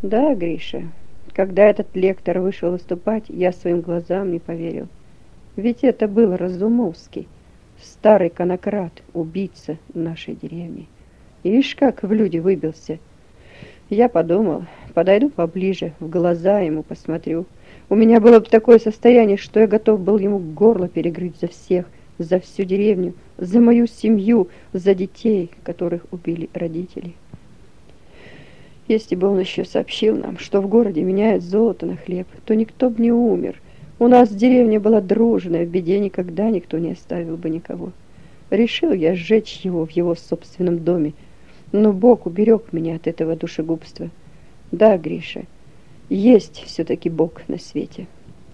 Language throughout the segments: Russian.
Да, Гриша, когда этот лектор вышел выступать, я своим глазам не поверил. Ведь это был Разумовский, старый конократ, убийца нашей деревни. Ишь, как в люди выбился. Я подумал, подойду поближе, в глаза ему посмотрю. У меня было бы такое состояние, что я готов был ему горло перегрызть за всех, за всю деревню, за мою семью, за детей, которых убили родители. Если бы он еще сообщил нам, что в городе меняют золото на хлеб, то никто бы не умер. У нас деревня была дружная, в беде никогда никто не оставил бы никого. Решил я сжечь его в его собственном доме, но Бог уберег меня от этого душегубства. Да, Гриша, есть все-таки Бог на свете.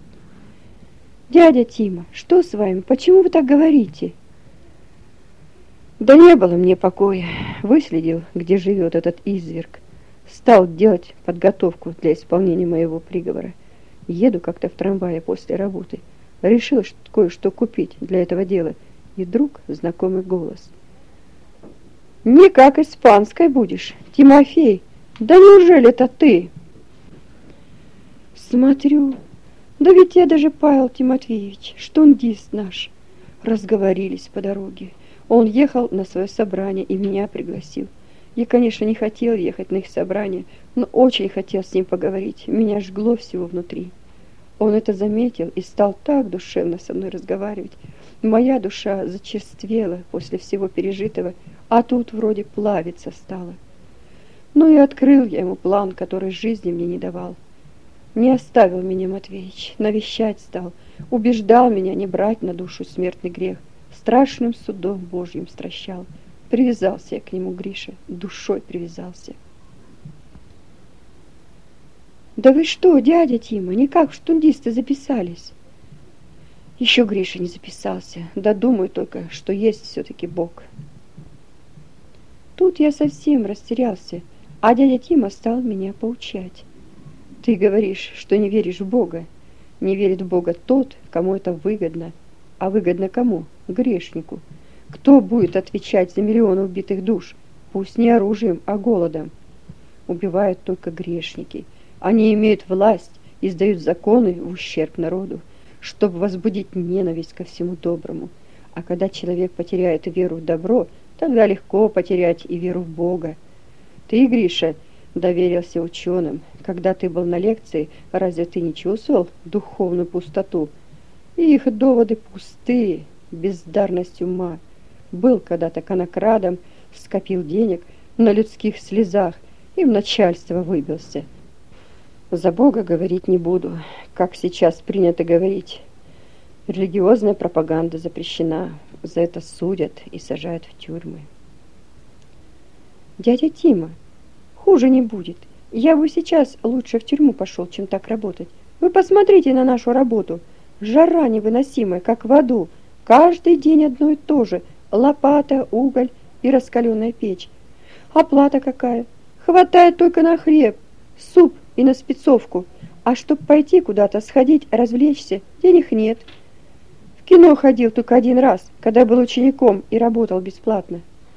Дядя Тима, что с вами? Почему вы так говорите? Да не было мне покоя. Выследил, где живет этот изверг. Стал делать подготовку для исполнения моего приговора. Еду как-то в трамвае после работы. Решил кое-что купить для этого дела. И вдруг знакомый голос. «Не как испанской будешь, Тимофей! Да неужели это ты?» Смотрю, да ведь я даже Павел Тимофеевич, штундист наш. Разговорились по дороге. Он ехал на свое собрание и меня пригласил. Я, конечно, не хотел ехать на их собрание, но очень хотел с ним поговорить. Меня жгло всего внутри. Он это заметил и стал так душевно со мной разговаривать. Моя душа зачерствела после всего пережитого, а тут вроде плавиться стала. Ну и открыл я ему план, который жизни мне не давал. Не оставил меня Матвеич, навещать стал, убеждал меня не брать на душу смертный грех, страшным судом Божьим стращал. Привязался я к нему, Гриша, душой привязался. Да вы что, дядя Тима, никак в штундисты записались? Еще Гриша не записался, да думаю только, что есть все-таки Бог. Тут я совсем растерялся, а дядя Тима стал меня поучать. Ты говоришь, что не веришь в Бога. Не верит в Бога тот, кому это выгодно. А выгодно кому? Грешнику. Кто будет отвечать за миллионы убитых душ? Пусть не оружием, а голодом. Убивают только грешники. Они имеют власть, издают законы в ущерб народу, чтобы возбудить ненависть ко всему доброму. А когда человек потеряет веру в добро, тогда легко потерять и веру в Бога. Ты, Гриша, доверился ученым. Когда ты был на лекции, разве ты не чувствовал духовную пустоту? Их доводы пустые, бездарность ума. Был когда-то конокрадом, скопил денег на людских слезах и в начальство выбился. За Бога говорить не буду, как сейчас принято говорить. Религиозная пропаганда запрещена, за это судят и сажают в тюрьмы. Дядя Тима, хуже не будет. Я бы сейчас лучше в тюрьму пошел, чем так работать. Вы посмотрите на нашу работу. Жара невыносимая, как в аду. Каждый день одно и то же. Лопата, уголь и раскаленная печь. Оплата какая? Хватает только на хлеб, суп и на спецовку. А чтоб пойти куда-то, сходить, развлечься, денег нет. В кино ходил только один раз, когда был учеником и работал бесплатно.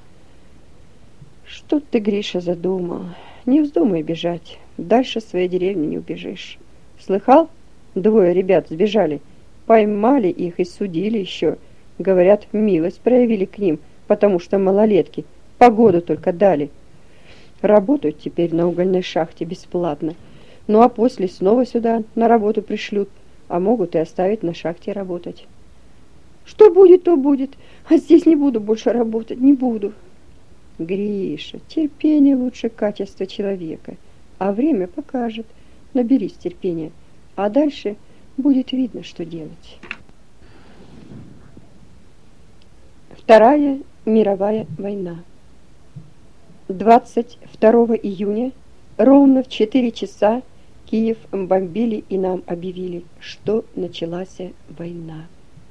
Что ты, Гриша, задумал? Не вздумай бежать. Дальше своей деревни не убежишь. Слыхал? 2 ребят сбежали. Поймали их и судили еще. Говорят, милость проявили к ним, потому что малолетки. Погоду только дали. Работают теперь на угольной шахте бесплатно. Ну а после снова сюда на работу пришлют, а могут и оставить на шахте работать. Что будет, то будет. А здесь не буду больше работать, не буду. Гриша, терпение лучше качества человека, а время покажет. Наберись терпения, а дальше будет видно, что делать. Вторая мировая война. 22 июня ровно в 4 часа Киев бомбили и нам объявили, что началась война.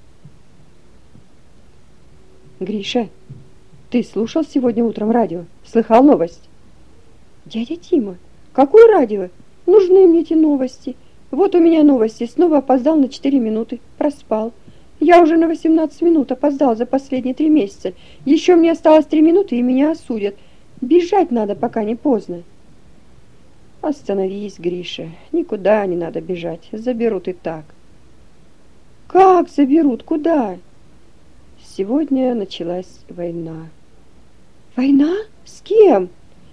Гриша, ты слушал сегодня утром радио? Слыхал новость? Дядя Тима, какое радио? Нужны мне эти новости. Вот у меня новости. Снова опоздал на 4 минуты. Проспал. Я уже на 18 минут опоздал за последние 3 месяца. Еще мне осталось 3 минуты, и меня осудят. Бежать надо, пока не поздно. Остановись, Гриша, никуда не надо бежать, заберут и так. Как заберут? Куда? Сегодня началась война. Война? С кем?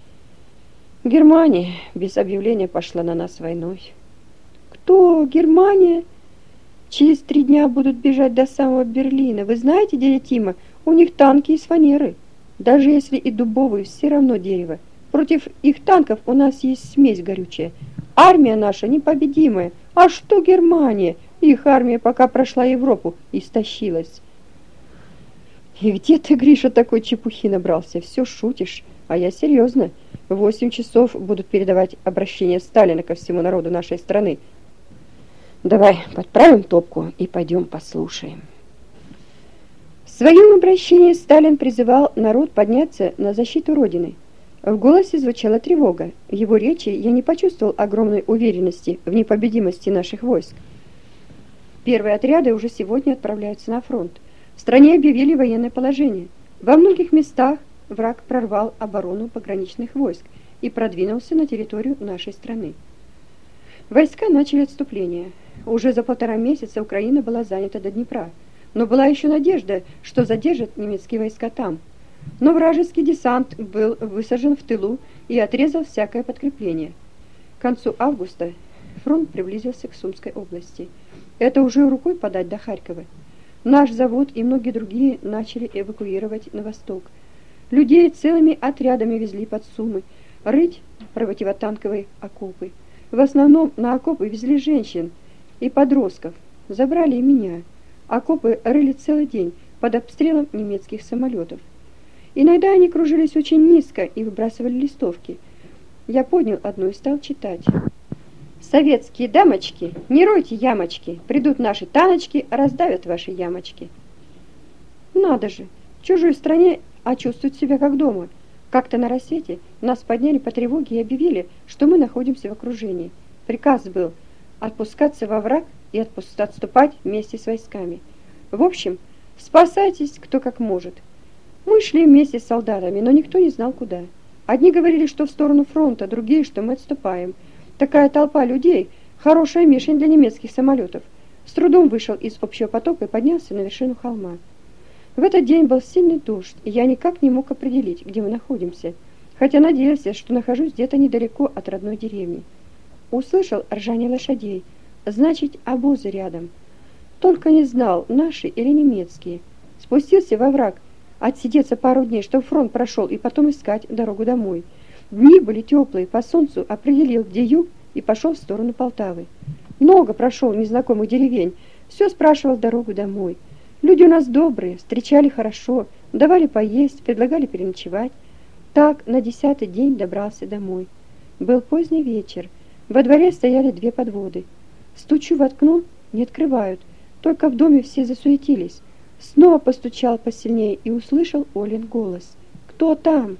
Германия без объявления пошла на нас войной. Кто? Германия? Через 3 дня будут бежать до самого Берлина. Вы знаете, дядя Тима, у них танки из фанеры. Даже если и дубовые, все равно дерево. Против их танков у нас есть смесь горючая. Армия наша непобедимая. А что Германия? Их армия пока прошла Европу, истощилась. И где ты, Гриша, такой чепухи набрался? Все шутишь, а я серьезно. В 8 часов будут передавать обращение Сталина ко всему народу нашей страны. Давай подправим топку и пойдем послушаем. В своем обращении Сталин призывал народ подняться на защиту Родины. В голосе звучала тревога. В его речи я не почувствовал огромной уверенности в непобедимости наших войск. Первые отряды уже сегодня отправляются на фронт. В стране объявили военное положение. Во многих местах враг прорвал оборону пограничных войск и продвинулся на территорию нашей страны. Войска начали отступление. Уже за 1,5 месяца Украина была занята до Днепра, но была еще надежда, что задержат немецкие войска там. Но вражеский десант был высажен в тылу и отрезал всякое подкрепление. К концу августа фронт приблизился к Сумской области. Это уже рукой подать до Харькова. Наш завод и многие другие начали эвакуировать на восток. Людей целыми отрядами везли под Сумы, рыть противотанковые окопы. В основном на окопы везли женщин и подростков. Забрали и меня. Окопы рыли целый день под обстрелом немецких самолетов. Иногда они кружились очень низко и выбрасывали листовки. Я поднял одну и стал читать. «Советские дамочки, не ройте ямочки, придут наши таночки, раздавят ваши ямочки». Надо же, в чужой стране, а чувствуют себя как дома. Как-то на рассвете нас подняли по тревоге и объявили, что мы находимся в окружении. Приказ был отпускаться во враг и отступать вместе с войсками. В общем, спасайтесь кто как может. Мы шли вместе с солдатами, но никто не знал куда. Одни говорили, что в сторону фронта, другие, что мы отступаем. Такая толпа людей – хорошая мишень для немецких самолетов. С трудом вышел из общего потока и поднялся на вершину холма. В этот день был сильный дождь, и я никак не мог определить, где мы находимся, хотя надеялся, что нахожусь где-то недалеко от родной деревни. Услышал ржание лошадей, значит, обозы рядом. Только не знал, наши или немецкие. Спустился во враг, отсидеться пару дней, чтобы фронт прошел, и потом искать дорогу домой. Дни были теплые, по солнцу определил, где юг, и пошел в сторону Полтавы. Много прошел незнакомых деревень, все спрашивал дорогу домой. Люди у нас добрые, встречали хорошо, давали поесть, предлагали переночевать. Так на 10-й день добрался домой. Был поздний вечер, во дворе стояли 2 подводы. Стучу в окно, не открывают, только в доме все засуетились. Снова постучал посильнее и услышал Олин голос. «Кто там?»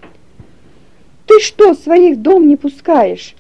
«Ты что, своих в дом не пускаешь?»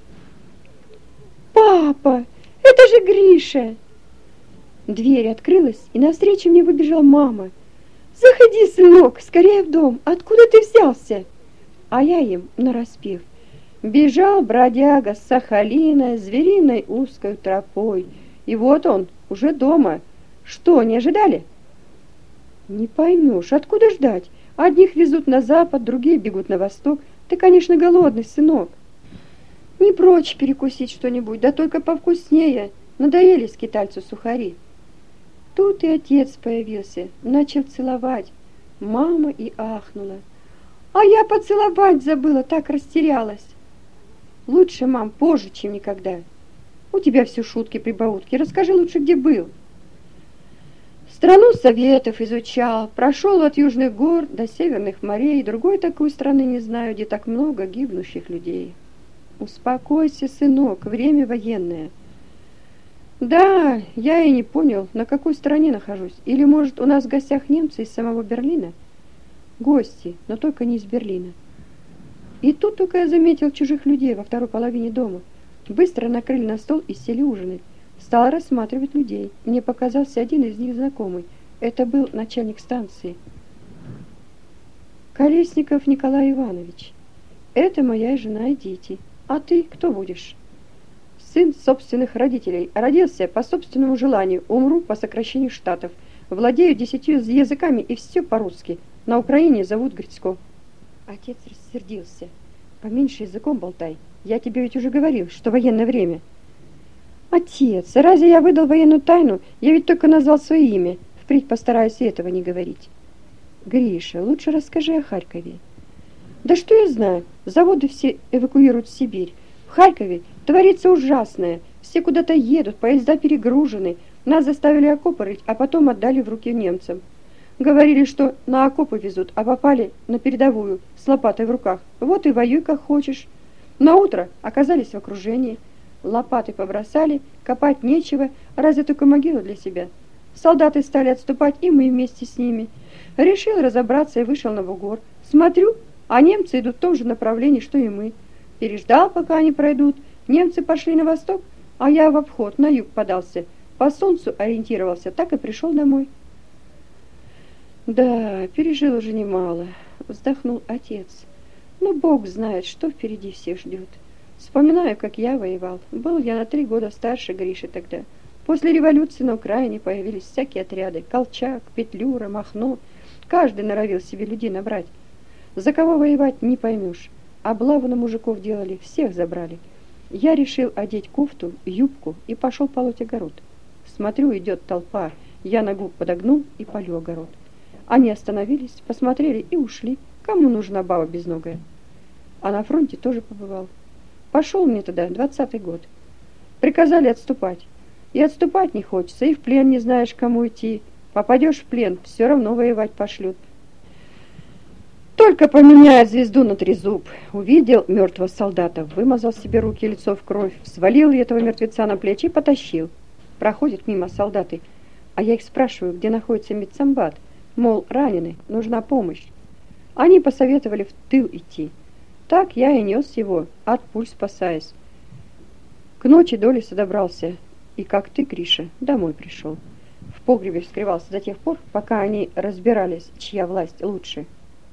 «Папа, это же Гриша!» Дверь открылась, и навстречу мне выбежала мама. «Заходи, сынок, скорее в дом, откуда ты взялся?» А я им нараспев. Бежал бродяга с Сахалина звериной узкой тропой, и вот он, уже дома. Что, не ожидали? Не поймешь, откуда ждать? Одних везут на запад, другие бегут на восток. Ты, конечно, голодный, сынок. Не прочь перекусить что-нибудь, да только повкуснее. Надоели скитальцу сухари. Тут и отец появился, начал целовать. Мама и ахнула. А я поцеловать забыла, так растерялась. Лучше, мам, позже, чем никогда. У тебя все шутки-прибаутки. Расскажи лучше, где был. Страну Советов изучал, прошел от южных гор до северных морей, другой такой страны не знаю, где так много гибнущих людей. Успокойся, сынок, время военное. Да, я и не понял, на какой стороне нахожусь. Или, может, у нас в гостях немцы из самого Берлина? Гости, но только не из Берлина. И тут только я заметил чужих людей во второй половине дома. Быстро накрыли на стол и сели ужинать. Стал рассматривать людей. Мне показался один из них знакомый. Это был начальник станции. Колесников Николай Иванович. Это моя жена и дети. А ты кто будешь? сын собственных родителей, родился по собственному желанию, умру по сокращению штатов, владею 10 языками и все по-русски. На Украине зовут Грицко». Отец рассердился. «Поменьше языком болтай. Я тебе ведь уже говорил, что военное время». «Отец, разве я выдал военную тайну? Я ведь только назвал свое имя. Впредь постараюсь и этого не говорить». «Гриша, лучше расскажи о Харькове». «Да что я знаю? Заводы все эвакуируют в Сибирь. В Харькове творится ужасное. Все куда-то едут, поезда перегружены. Нас заставили окопы рыть, а потом отдали в руки немцам. Говорили, что на окопы везут, а попали на передовую с лопатой в руках. Вот и воюй как хочешь. Наутро оказались в окружении. Лопаты побросали, копать нечего, разве только могилу для себя. Солдаты стали отступать, и мы вместе с ними. Решил разобраться и вышел на бугор. Смотрю, а немцы идут в том же направлении, что и мы. Переждал, пока они пройдут. Немцы пошли на восток, а я в обход, на юг подался. По солнцу ориентировался, так и пришел домой». «Да, пережил уже немало», — вздохнул отец. «Но Бог знает, что впереди всех ждет. Вспоминаю, как я воевал. Был я на 3 года старше Гриши тогда. После революции на Украине появились всякие отряды. Колчак, Петлюра, Махно. Каждый норовил себе людей набрать. За кого воевать, не поймешь. Облаву на мужиков делали, всех забрали. Я решил одеть кофту, юбку и пошел полоть огород. Смотрю, идет толпа. Я ногу подогнул и полю огород. Они остановились, посмотрели и ушли. Кому нужна баба безногая? А на фронте тоже побывал. Пошел мне тогда 20-й год. Приказали отступать. И отступать не хочется, и в плен не знаешь, кому идти. Попадешь в плен, все равно воевать пошлют. Только поменяет звезду на трезуб. Увидел мертвого солдата, вымазал себе руки и лицо в кровь, свалил этого мертвеца на плечи и потащил. Проходят мимо солдаты, а я их спрашиваю, где находится медсамбат. Мол, ранены, нужна помощь. Они посоветовали в тыл идти. Так я и нес его, от пуль спасаясь. К ночи до леса добрался, и как ты, Гриша, домой пришел. В погребе вскрывался до тех пор, пока они разбирались, чья власть лучше.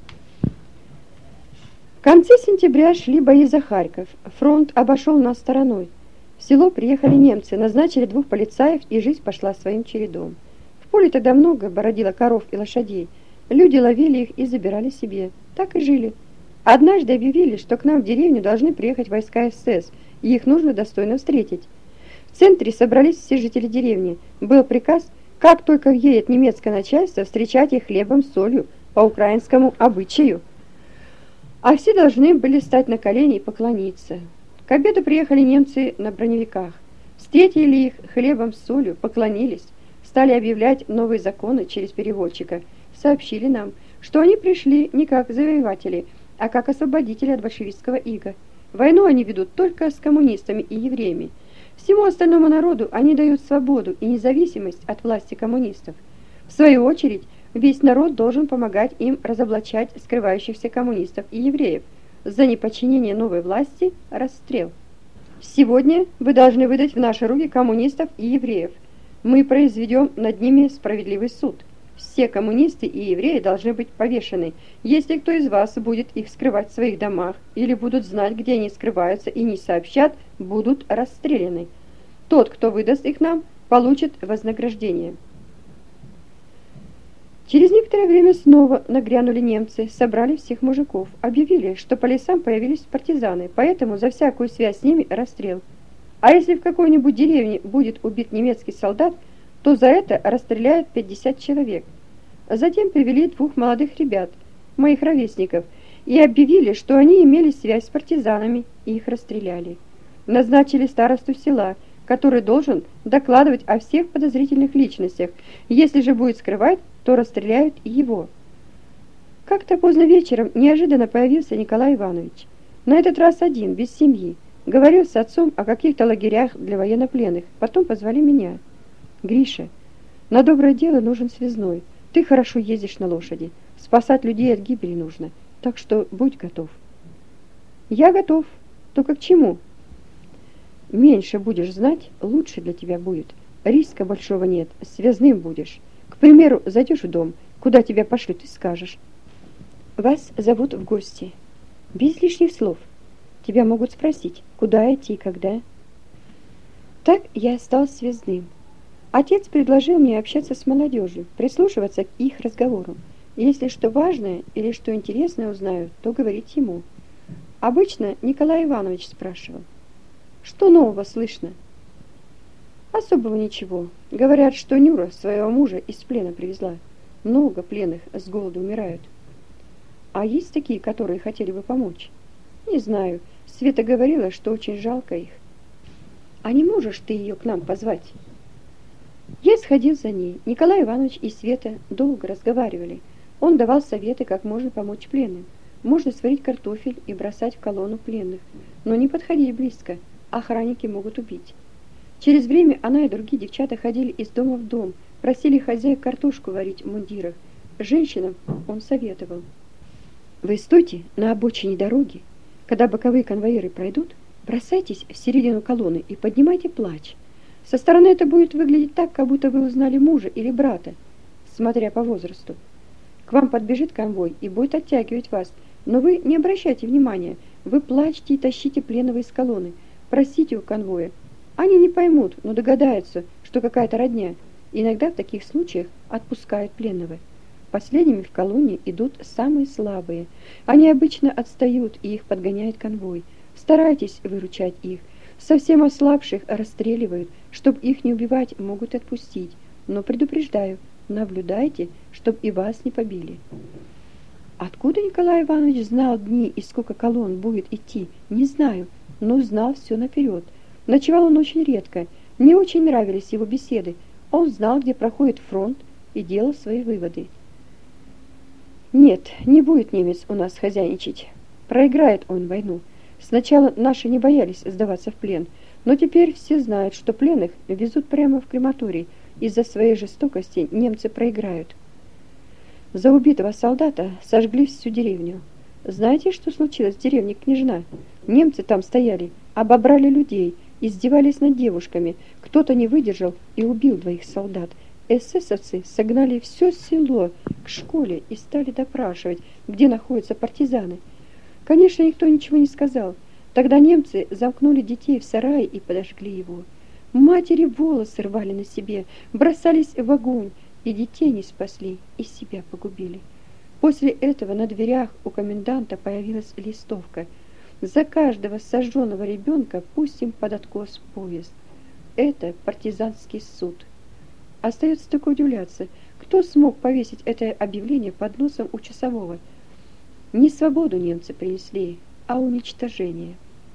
В конце сентября шли бои за Харьков. Фронт обошел нас стороной. В село приехали немцы, назначили 2 полицаев, и жизнь пошла своим чередом. В поле тогда много бородило коров и лошадей. Люди ловили их и забирали себе. Так и жили. Однажды объявили, что к нам в деревню должны приехать войска СС, и их нужно достойно встретить. В центре собрались все жители деревни. Был приказ, как только въедет немецкое начальство, встречать их хлебом с солью по украинскому обычаю. А все должны были стать на колени и поклониться. К обеду приехали немцы на броневиках. Встретили их хлебом с солью, поклонились, стали объявлять новые законы через переводчика. Сообщили нам, что они пришли не как завоеватели, а как освободители от большевистского ига. Войну они ведут только с коммунистами и евреями. Всему остальному народу они дают свободу и независимость от власти коммунистов. В свою очередь, весь народ должен помогать им разоблачать скрывающихся коммунистов и евреев. За неподчинение новой власти – расстрел. Сегодня вы должны выдать в наши руки коммунистов и евреев. Мы произведем над ними справедливый суд. Все коммунисты и евреи должны быть повешены. Если кто из вас будет их скрывать в своих домах или будут знать, где они скрываются и не сообщат, будут расстреляны. Тот, кто выдаст их нам, получит вознаграждение. Через некоторое время снова нагрянули немцы, собрали всех мужиков, объявили, что по лесам появились партизаны, поэтому за всякую связь с ними расстрел. А если в какой-нибудь деревне будет убит немецкий солдат, то за это расстреляют 50 человек. Затем привели 2 молодых ребят, моих ровесников, и объявили, что они имели связь с партизанами, и их расстреляли. Назначили старосту села, который должен докладывать о всех подозрительных личностях. Если же будет скрывать, то расстреляют и его. Как-то поздно вечером неожиданно появился Николай Иванович. На этот раз один, без семьи. Говорил с отцом о каких-то лагерях для военнопленных. Потом позвали меня. «Гриша, на доброе дело нужен связной. Ты хорошо ездишь на лошади. Спасать людей от гибели нужно. Так что будь готов». «Я готов. Только к чему?» «Меньше будешь знать, лучше для тебя будет. Риска большого нет, связным будешь. К примеру, зайдешь в дом, куда тебя пошлют, и скажешь: вас зовут в гости. Без лишних слов. Тебя могут спросить, куда идти и когда. Так я и стал связным. Отец предложил мне общаться с молодежью, прислушиваться к их разговорам. Если что важное или что интересное узнаю, то говорить ему. Обычно Николай Иванович спрашивал: «Что нового слышно?» Особого ничего. Говорят, что Нюра своего мужа из плена привезла. Много пленных с голоду умирают. А есть такие, которые хотели бы помочь? Не знаю. Света говорила, что очень жалко их. А не можешь ты ее к нам позвать? Я сходил за ней. Николай Иванович и Света долго разговаривали. Он давал советы, как можно помочь пленным. Можно сварить картофель и бросать в колонну пленных. Но не подходить близко. Охранники могут убить. Через время она и другие девчата ходили из дома в дом, просили хозяек картошку варить в мундирах. Женщинам он советовал: «Вы стойте на обочине дороги. Когда боковые конвоиры пройдут, бросайтесь в середину колонны и поднимайте плач. Со стороны это будет выглядеть так, как будто вы узнали мужа или брата, смотря по возрасту. К вам подбежит конвой и будет оттягивать вас, но вы не обращайте внимания. Вы плачьте и тащите пленного из колонны, просите у конвоя. Они не поймут, но догадаются, что какая-то родня. Иногда в таких случаях отпускают пленного. Последними в колонне идут самые слабые. Они обычно отстают, и их подгоняет конвой. Старайтесь выручать их. Совсем ослабших расстреливают. Чтоб их не убивать, могут отпустить. Но предупреждаю, наблюдайте, чтоб и вас не побили». Откуда Николай Иванович знал дни и сколько колонн будет идти, не знаю, но знал все наперед. Ночевал он очень редко. Мне очень нравились его беседы. Он знал, где проходит фронт, и делал свои выводы. Нет, не будет немец у нас хозяйничать. Проиграет он войну. Сначала наши не боялись сдаваться в плен, но теперь все знают, что пленных везут прямо в крематорий. Из-за своей жестокости немцы проиграют. За убитого солдата сожгли всю деревню. Знаете, что случилось в деревне Княжна? Немцы там стояли, обобрали людей, издевались над девушками. Кто-то не выдержал и убил 2 солдат. Эсэсовцы согнали все село к школе и стали допрашивать, где находятся партизаны. Конечно, никто ничего не сказал. Тогда немцы замкнули детей в сарае и подожгли его. Матери волосы рвали на себе, бросались в огонь, и детей не спасли, и себя погубили. После этого на дверях у коменданта появилась листовка: «За каждого сожженного ребенка пустим под откос поезд». Это партизанский суд. Остается только удивляться, кто смог повесить это объявление под носом у часового. Не свободу немцы принесли, а уничтожение.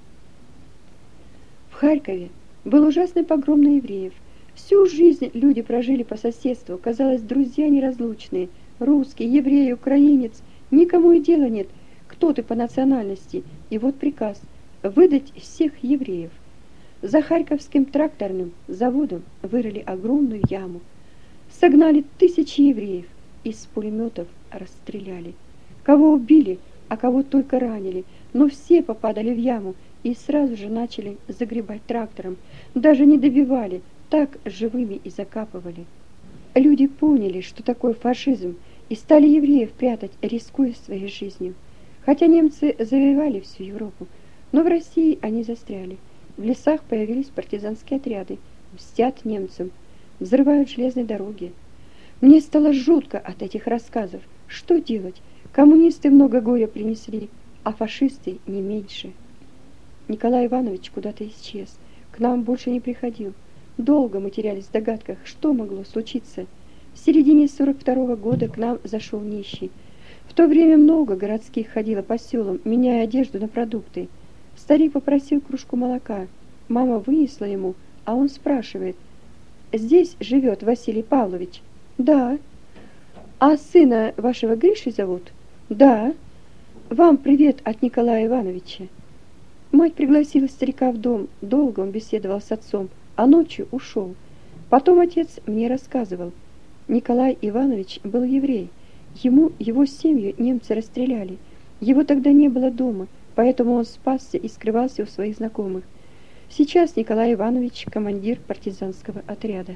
В Харькове был ужасный погром на евреев. Всю жизнь люди прожили по соседству, казалось, друзья неразлучные. Русский, еврей, украинец, никому и дела нет, кто ты по национальности. И вот приказ выдать всех евреев. За Харьковским тракторным заводом вырыли огромную яму. Согнали 1000 евреев, из пулеметов расстреляли. Кого убили, а кого только ранили, но все попадали в яму и сразу же начали загребать трактором. Даже не добивали, так живыми и закапывали. Люди поняли, что такое фашизм, и стали евреев прятать, рискуя своей жизнью. Хотя немцы завоевали всю Европу, но в России они застряли. В лесах появились партизанские отряды, мстят немцам, взрывают железные дороги. Мне стало жутко от этих рассказов. Что делать? Коммунисты много горя принесли, а фашисты не меньше. Николай Иванович куда-то исчез, к нам больше не приходил. Долго мы терялись в догадках, что могло случиться. В середине 42-го года к нам зашел нищий. В то время много городских ходило по селам, меняя одежду на продукты. Старик попросил кружку молока. Мама вынесла ему, а он спрашивает: «Здесь живет Василий Павлович?» «Да». «А сына вашего Гриши зовут?» «Да». «Вам привет от Николая Ивановича». Мать пригласила старика в дом. Долго он беседовал с отцом, а ночью ушел. Потом отец мне рассказывал. Николай Иванович был еврей. Его семью немцы расстреляли. Его тогда не было дома, поэтому он спасся и скрывался у своих знакомых. Сейчас Николай Иванович командир партизанского отряда.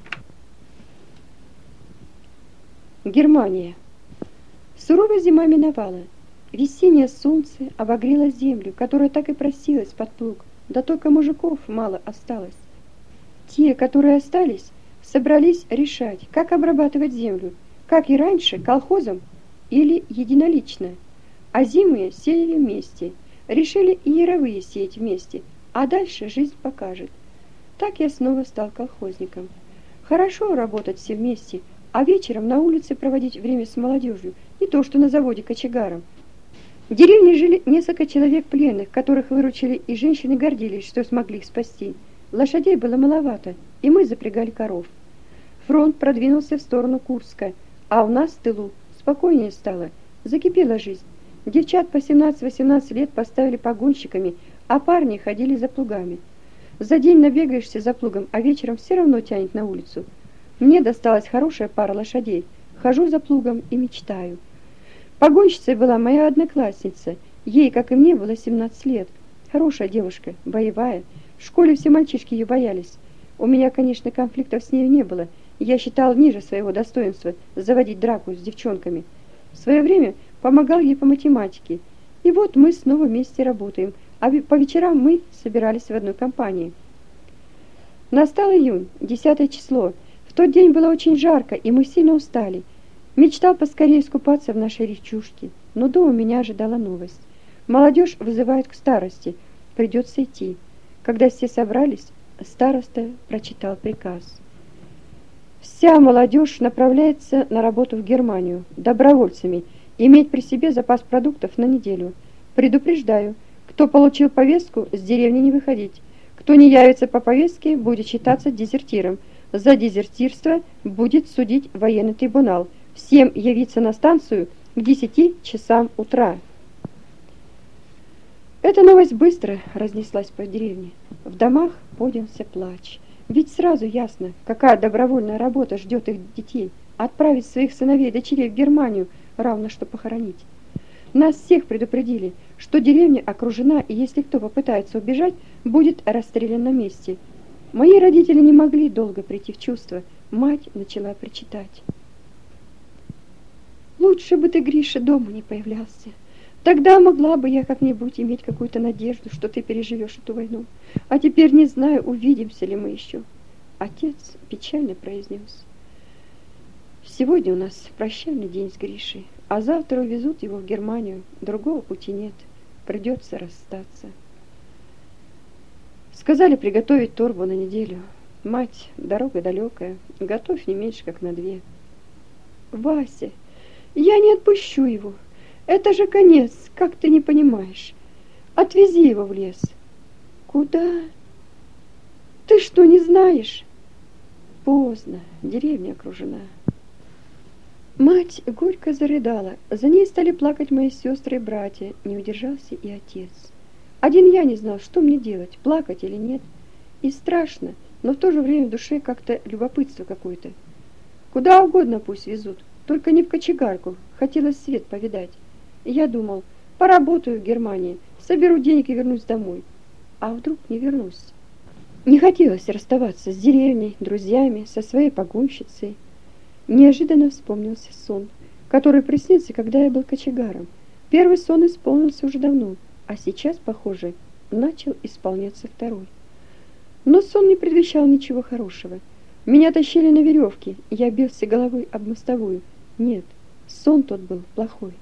Германия. Суровая зима миновала. Весеннее солнце обогрело землю, которая так и просилась под плуг, да только мужиков мало осталось. Те, которые остались, собрались решать, как обрабатывать землю, как и раньше, колхозом или единолично. Озимые сеяли вместе, решили и яровые сеять вместе, а дальше жизнь покажет. Так я снова стал колхозником. Хорошо работать все вместе, а вечером на улице проводить время с молодежью, не то что на заводе кочегаром. В деревне жили несколько человек пленных, которых выручили, и женщины гордились, что смогли их спасти. Лошадей было маловато, и мы запрягали коров. Фронт продвинулся в сторону Курска, а у нас в тылу спокойнее стало, закипела жизнь. Девчат по 17-18 лет поставили погонщиками, а парни ходили за плугами. За день набегаешься за плугом, а вечером все равно тянет на улицу. Мне досталась хорошая пара лошадей. Хожу за плугом и мечтаю. Погонщицей была моя одноклассница. Ей, как и мне, было 17 лет. Хорошая девушка, боевая. В школе все мальчишки ее боялись. У меня, конечно, конфликтов с ней не было. Я считал ниже своего достоинства заводить драку с девчонками. В свое время помогал ей по математике. И вот мы снова вместе работаем, а по вечерам мы собирались в одной компании. Настал июнь, 10 число. В тот день было очень жарко, и мы сильно устали. Мечтал поскорее искупаться в нашей речушке, но дома меня ожидала новость. Молодежь вызывают к старости, придется идти. Когда все собрались, староста прочитал приказ. Вся молодежь направляется на работу в Германию добровольцами, иметь при себе запас продуктов на неделю. Предупреждаю, кто получил повестку, с деревни не выходить. Кто не явится по повестке, будет считаться дезертиром. За дезертирство будет судить военный трибунал. Всем явиться на станцию к 10 часам утра. Эта новость быстро разнеслась по деревне. В домах поднялся плач. Ведь сразу ясно, какая добровольная работа ждет их детей. Отправить своих сыновей и дочерей в Германию, равно что похоронить. Нас всех предупредили, что деревня окружена, и если кто попытается убежать, будет расстрелян на месте. Мои родители не могли долго прийти в чувство. Мать начала причитать. «Лучше бы ты, Гриша, дома не появлялся. Тогда могла бы я как-нибудь иметь какую-то надежду, что ты переживешь эту войну. А теперь не знаю, увидимся ли мы еще». Отец печально произнес. «Сегодня у нас прощальный день с Гришей, а завтра увезут его в Германию. Другого пути нет. Придется расстаться». Сказали приготовить торбу на неделю. Мать, дорога далекая, готовь не меньше, как на 2. «Вася, я не отпущу его. Это же конец, как ты не понимаешь. Отвези его в лес». «Куда? Ты что, не знаешь?» «Поздно, деревня окружена». Мать горько зарыдала. За ней стали плакать мои сестры и братья. Не удержался и отец. Один я не знал, что мне делать, плакать или нет. И страшно, но в то же время в душе как-то любопытство какое-то. Куда угодно пусть везут, только не в кочегарку. Хотелось свет повидать. Я думал, поработаю в Германии, соберу денег и вернусь домой. А вдруг не вернусь? Не хотелось расставаться с деревней, друзьями, со своей погонщицей. Неожиданно вспомнился сон, который приснился, когда я был кочегаром. Первый сон исполнился уже давно, а сейчас, похоже, начал исполняться второй. Но сон не предвещал ничего хорошего. Меня тащили на веревке, я бился головой об мостовую. Нет, сон тот был плохой.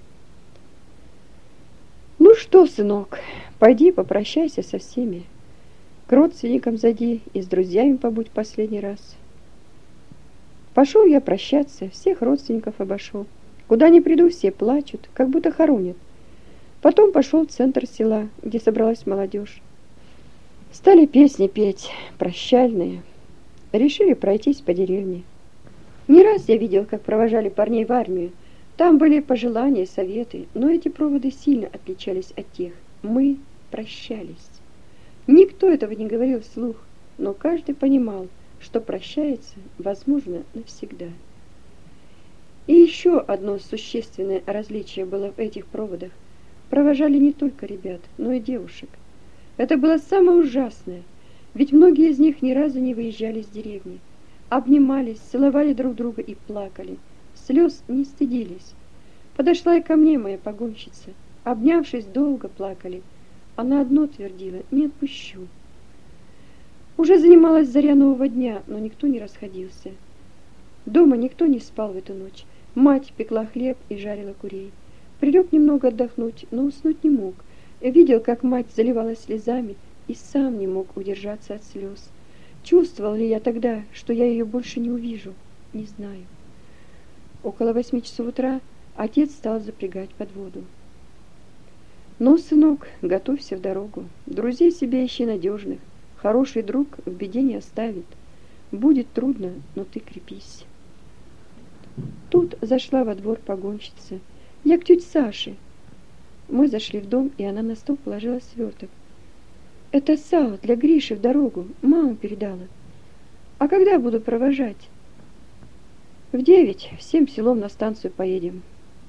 «Ну что, сынок, пойди попрощайся со всеми. К родственникам зайди и с друзьями побудь последний раз». Пошел я прощаться, всех родственников обошел. Куда ни приду, все плачут, как будто хоронят. Потом пошел в центр села, где собралась молодежь. Стали песни петь, прощальные. Решили пройтись по деревне. Не раз я видел, как провожали парней в армию. Там были пожелания, советы, но эти проводы сильно отличались от тех. Мы прощались. Никто этого не говорил вслух, но каждый понимал, что прощается, возможно, навсегда. И еще одно существенное различие было в этих проводах. Провожали не только ребят, но и девушек. Это было самое ужасное, ведь многие из них ни разу не выезжали из деревни. Обнимались, целовали друг друга и плакали. Слез не стыдились. Подошла и ко мне моя погонщица. Обнявшись, долго плакали. Она одно твердила: не отпущу. Уже занималась заря нового дня, но никто не расходился. Дома никто не спал в эту ночь. Мать пекла хлеб и жарила курей. Прилег немного отдохнуть, но уснуть не мог. Видел, как мать заливалась слезами, и сам не мог удержаться от слез. Чувствовал ли я тогда, что я ее больше не увижу? Не знаю. Около 8 часов утра отец стал запрягать подводу. «Ну, сынок, готовься в дорогу. Друзей себе ищи надежных. Хороший друг в беде не оставит. Будет трудно, но ты крепись». Тут зашла во двор погонщица. «Я к тете Саше». Мы зашли в дом, и она на стол положила сверток. «Это сало для Гриши в дорогу. Мама передала. А когда буду провожать?» «В 9, всем селом на станцию поедем».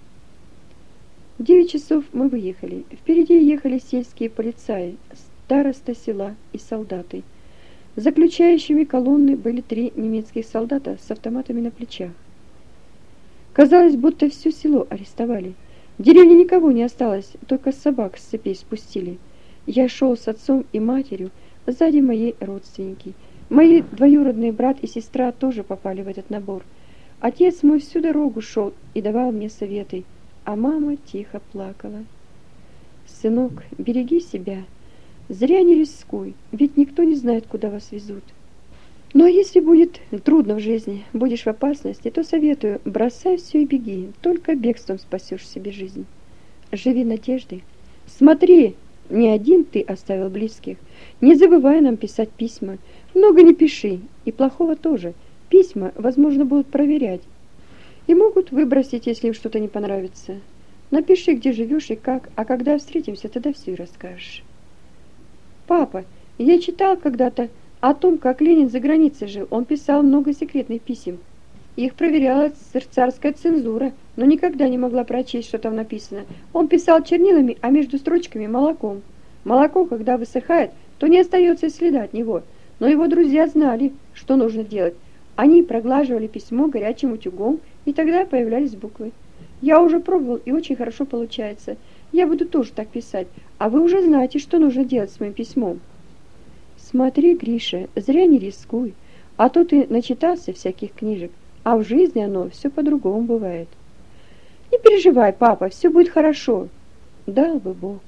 В 9 часов мы выехали. Впереди ехали сельские полицаи, староста села и солдаты. Заключающими колонны были 3 немецких солдата с автоматами на плечах. Казалось, будто все село арестовали. В деревне никого не осталось, только собак с цепей спустили. Я шел с отцом и матерью, сзади мои родственники. Мои двоюродные брат и сестра тоже попали в этот набор. Отец мой всю дорогу шел и давал мне советы, а мама тихо плакала. «Сынок, береги себя. Зря не рискуй, ведь никто не знает, куда вас везут. Ну а если будет трудно в жизни, будешь в опасности, то советую, бросай все и беги, только бегством спасешь себе жизнь. Живи надеждой. Смотри, не один ты оставил близких. Не забывай нам писать письма. Много не пиши, и плохого тоже. Письма, возможно, будут проверять. И могут выбросить, если им что-то не понравится. Напиши, где живешь и как, а когда встретимся, тогда все и расскажешь». «Папа, я читал когда-то о том, как Ленин за границей жил. Он писал много секретных писем. Их проверяла царская цензура, но никогда не могла прочесть, что там написано. Он писал чернилами, а между строчками молоком. Молоко, когда высыхает, то не остается и следа от него. Но его друзья знали, что нужно делать. Они проглаживали письмо горячим утюгом, и тогда появлялись буквы. Я уже пробовал, и очень хорошо получается. Я буду тоже так писать, а вы уже знаете, что нужно делать с моим письмом». «Смотри, Гриша, зря не рискуй, а то ты начитался всяких книжек, а в жизни оно все по-другому бывает». «Не переживай, папа, все будет хорошо». «Дал бы Бог».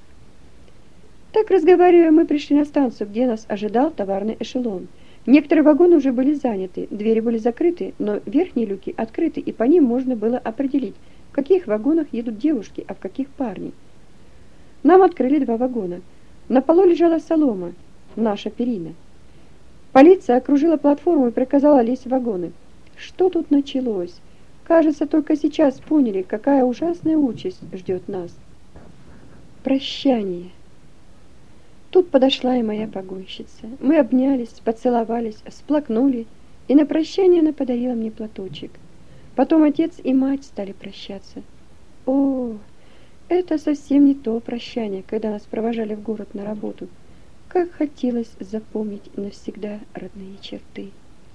Так разговаривая, мы пришли на станцию, где нас ожидал товарный эшелон. Некоторые вагоны уже были заняты, двери были закрыты, но верхние люки открыты, и по ним можно было определить, в каких вагонах едут девушки, а в каких парни. Нам открыли 2 вагона. На полу лежала солома, наша перина. Полиция окружила платформу и приказала лезть в вагоны. Что тут началось? Кажется, только сейчас поняли, какая ужасная участь ждет нас. Прощание. Тут подошла и моя погонщица. Мы обнялись, поцеловались, всплакнули, и на прощание она подарила мне платочек. Потом отец и мать стали прощаться. О, это совсем не то прощание, когда нас провожали в город на работу. Как хотелось запомнить навсегда родные черты.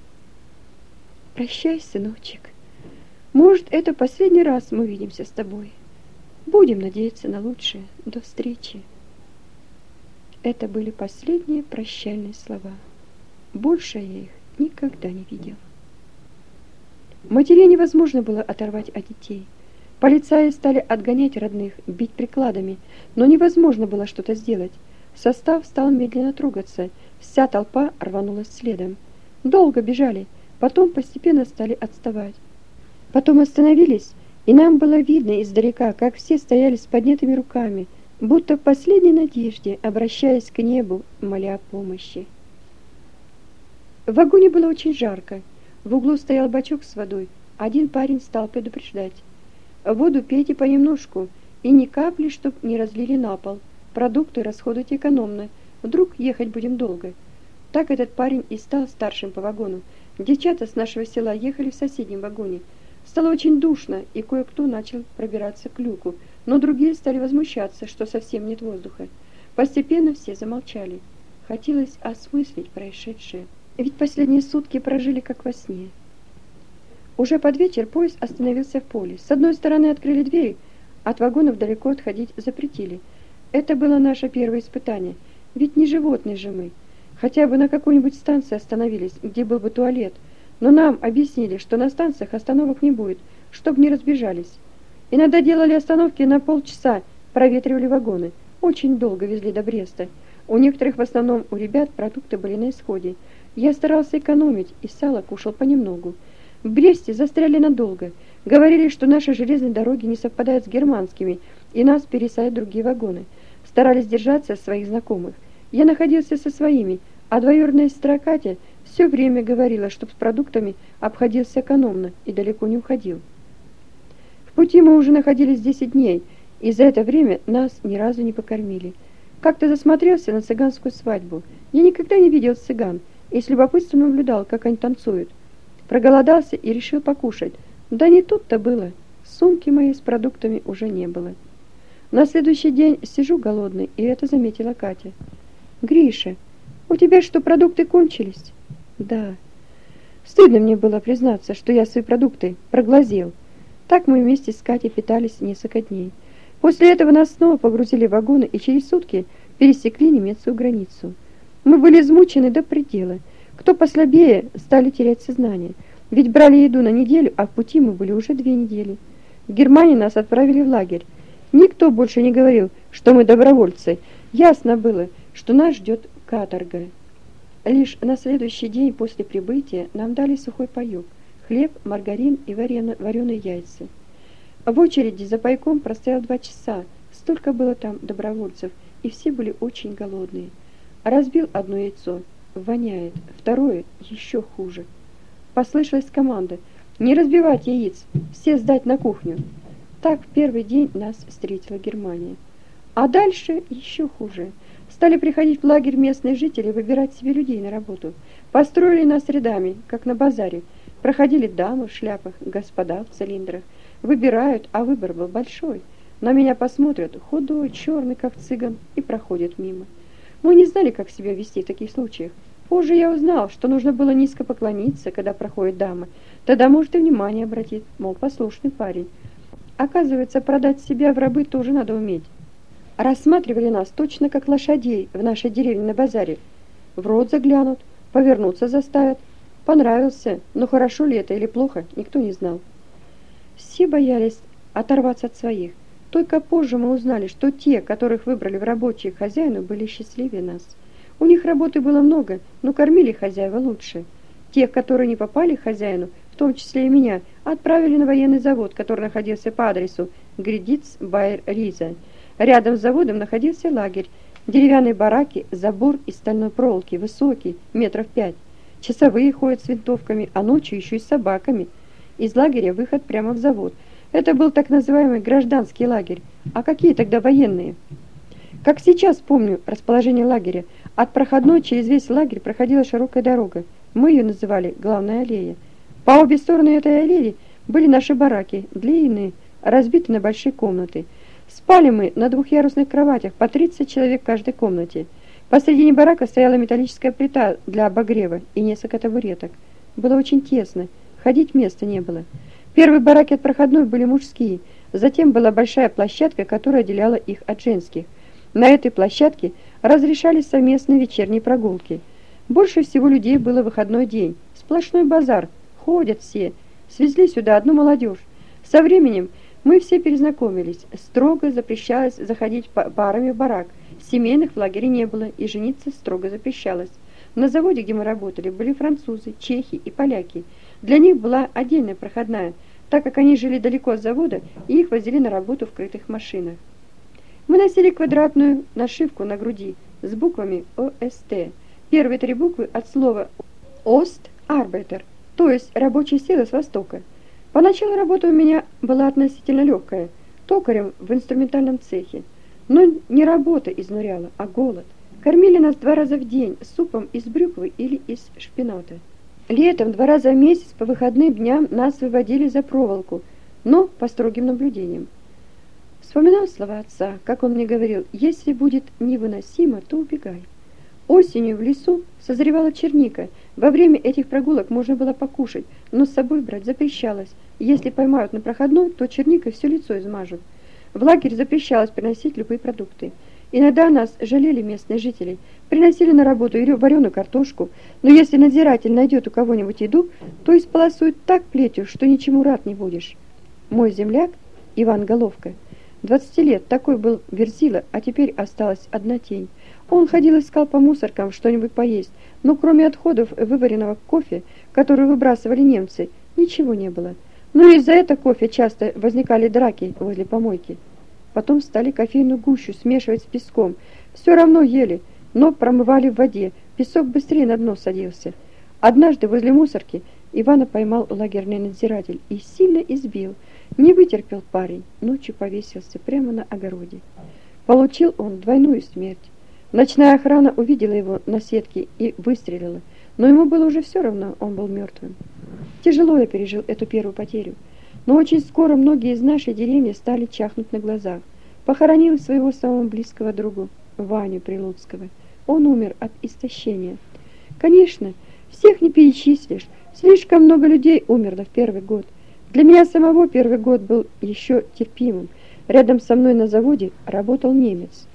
Прощай, сыночек. Может, это последний раз мы увидимся с тобой. Будем надеяться на лучшее. До встречи. Это были последние прощальные слова. Больше я их никогда не видел. Матерей невозможно было оторвать от детей. Полицаи стали отгонять родных, бить прикладами, но невозможно было что-то сделать. Состав стал медленно трогаться, вся толпа рванулась следом. Долго бежали, потом постепенно стали отставать. Потом остановились, и нам было видно издалека, как все стояли с поднятыми руками, будто в последней надежде, обращаясь к небу, моля о помощи. В вагоне было очень жарко. В углу стоял бачок с водой. Один парень стал предупреждать: «Воду пейте понемножку, и ни капли, чтоб не разлили на пол. Продукты расходуйте экономно, вдруг ехать будем долго». Так этот парень и стал старшим по вагону. Девчата с нашего села ехали в соседнем вагоне. Стало очень душно, и кое-кто начал пробираться к люку, но другие стали возмущаться, что совсем нет воздуха. Постепенно все замолчали. Хотелось осмыслить происшедшее, ведь последние сутки прожили как во сне. Уже под вечер поезд остановился в поле. С одной стороны открыли двери, от вагонов далеко отходить запретили. Это было наше первое испытание, ведь не животные же мы. Хотя бы на какой-нибудь станции остановились, где был бы туалет. Но нам объяснили, что на станциях остановок не будет, чтобы не разбежались. Иногда делали остановки на полчаса, проветривали вагоны. Очень долго везли до Бреста. У некоторых, в основном у ребят, продукты были на исходе. Я старался экономить, и сало кушал понемногу. В Бресте застряли надолго. Говорили, что наши железные дороги не совпадают с германскими, и нас пересадят другие вагоны. Старались держаться от своих знакомых. Я находился со своими, а двоюродная сестра Катя все время говорила, чтоб с продуктами обходился экономно и далеко не уходил. В пути мы уже находились 10 дней, и за это время нас ни разу не покормили. Как-то засмотрелся на цыганскую свадьбу. Я никогда не видел цыган, и с любопытством наблюдал, как они танцуют. Проголодался и решил покушать. Да не тут-то было. Сумки моей с продуктами уже не было. На следующий день сижу голодный, и это заметила Катя. «Гриша, у тебя что, продукты кончились?» «Да». Стыдно мне было признаться, что я свои продукты проглазел. Так мы вместе с Катей питались несколько дней. После этого нас снова погрузили в вагоны и через сутки пересекли немецкую границу. Мы были измучены до предела. Кто послабее, стали терять сознание. Ведь брали еду на неделю, а в пути мы были уже 2 недели. В Германии нас отправили в лагерь. Никто больше не говорил, что мы добровольцы. Ясно было, что нас ждет каторга. Лишь на следующий день после прибытия нам дали сухой паёк, хлеб, маргарин и вареные яйца. В очереди за пайком простоял 2 часа. Столько было там добровольцев, и все были очень голодные. Разбил одно яйцо, воняет, второе еще хуже. Послышалась команда: не разбивать яиц, все сдать на кухню. Так в первый день нас встретила Германия. А дальше еще хуже. Стали приходить в лагерь местные жители выбирать себе людей на работу. Построили нас рядами, как на базаре. Проходили дамы в шляпах, господа в цилиндрах. Выбирают, а выбор был большой. На меня посмотрят, худой, черный, как цыган, и проходят мимо. Мы не знали, как себя вести в таких случаях. Позже я узнал, что нужно было низко поклониться, когда проходит дама. Тогда, может, и внимание обратит, мол, послушный парень. Оказывается, продать себя в рабы тоже надо уметь. Рассматривали нас точно как лошадей в нашей деревне на базаре. В рот заглянут, повернуться заставят. Понравился, но хорошо ли это или плохо, никто не знал. Все боялись оторваться от своих. Только позже мы узнали, что те, которых выбрали в рабочие к хозяину, были счастливее нас. У них работы было много, но кормили хозяева лучше. Тех, которые не попали к хозяину, в том числе и меня, отправили на военный завод, который находился по адресу Гридиц-Байер-Риза. Рядом с заводом находился лагерь. Деревянные бараки, забор из стальной проволоки, высокий, 5 метров. Часовые ходят с винтовками, а ночью еще и с собаками. Из лагеря выход прямо в завод. Это был так называемый гражданский лагерь. А какие тогда военные? Как сейчас помню расположение лагеря. От проходной через весь лагерь проходила широкая дорога. Мы ее называли «Главная аллея». По обе стороны этой аллеи были наши бараки, длинные, разбиты на большие комнаты. Спали мы на 2-ярусных кроватях, по 30 человек в каждой комнате. Посредине барака стояла металлическая плита для обогрева и несколько табуреток. Было очень тесно, ходить места не было. Первые бараки от проходной были мужские, затем была большая площадка, которая отделяла их от женских. На этой площадке разрешались совместные вечерние прогулки. Больше всего людей было в выходной день. Сплошной базар, ходят все. Свезли сюда одну молодежь. Со временем мы все перезнакомились. Строго запрещалось заходить парами в барак. Семейных в лагере не было, и жениться строго запрещалось. На заводе, где мы работали, были французы, чехи и поляки. Для них была отдельная проходная, так как они жили далеко от завода, и их возили на работу в крытых машинах. Мы носили квадратную нашивку на груди с буквами ОСТ. Первые 3 буквы от слова «Ост» – «Арбайтер», то есть рабочая сила с Востока. Поначалу работа у меня была относительно легкая, токарем в инструментальном цехе. Но не работа изнуряла, а голод. Кормили нас 2 раза в день супом из брюквы или из шпината. Летом 2 раза в месяц по выходным дням нас выводили за проволоку, но по строгим наблюдениям. Вспоминал слова отца, как он мне говорил: «Если будет невыносимо, то убегай». Осенью в лесу созревала черника. Во время этих прогулок можно было покушать, но с собой брать запрещалось. Если поймают на проходной, то черникой все лицо измажут. В лагерь запрещалось приносить любые продукты. Иногда нас жалели местные жители, приносили на работу вареную картошку, но если надзиратель найдет у кого-нибудь еду, то исполосует так плетью, что ничему рад не будешь. Мой земляк, Иван Головка, 20 лет, такой был верзила, а теперь осталась одна тень. Он ходил искал по мусоркам что-нибудь поесть, но кроме отходов вываренного кофе, который выбрасывали немцы, ничего не было. Но из-за этого кофе часто возникали драки возле помойки. Потом стали кофейную гущу смешивать с песком. Все равно ели, но промывали в воде. Песок быстрее на дно садился. Однажды возле мусорки Ивана поймал лагерный надзиратель и сильно избил. Не вытерпел парень, ночью повесился прямо на огороде. Получил он двойную смерть. Ночная охрана увидела его на сетке и выстрелила, но ему было уже все равно, он был мертвым. Тяжело я пережил эту первую потерю, но очень скоро многие из нашей деревни стали чахнуть на глазах. Похоронил своего самого близкого друга, Ваню Прилуцкого. Он умер от истощения. Конечно, всех не перечислишь, слишком много людей умерло в первый год. Для меня самого первый год был еще терпимым. Рядом со мной на заводе работал немец.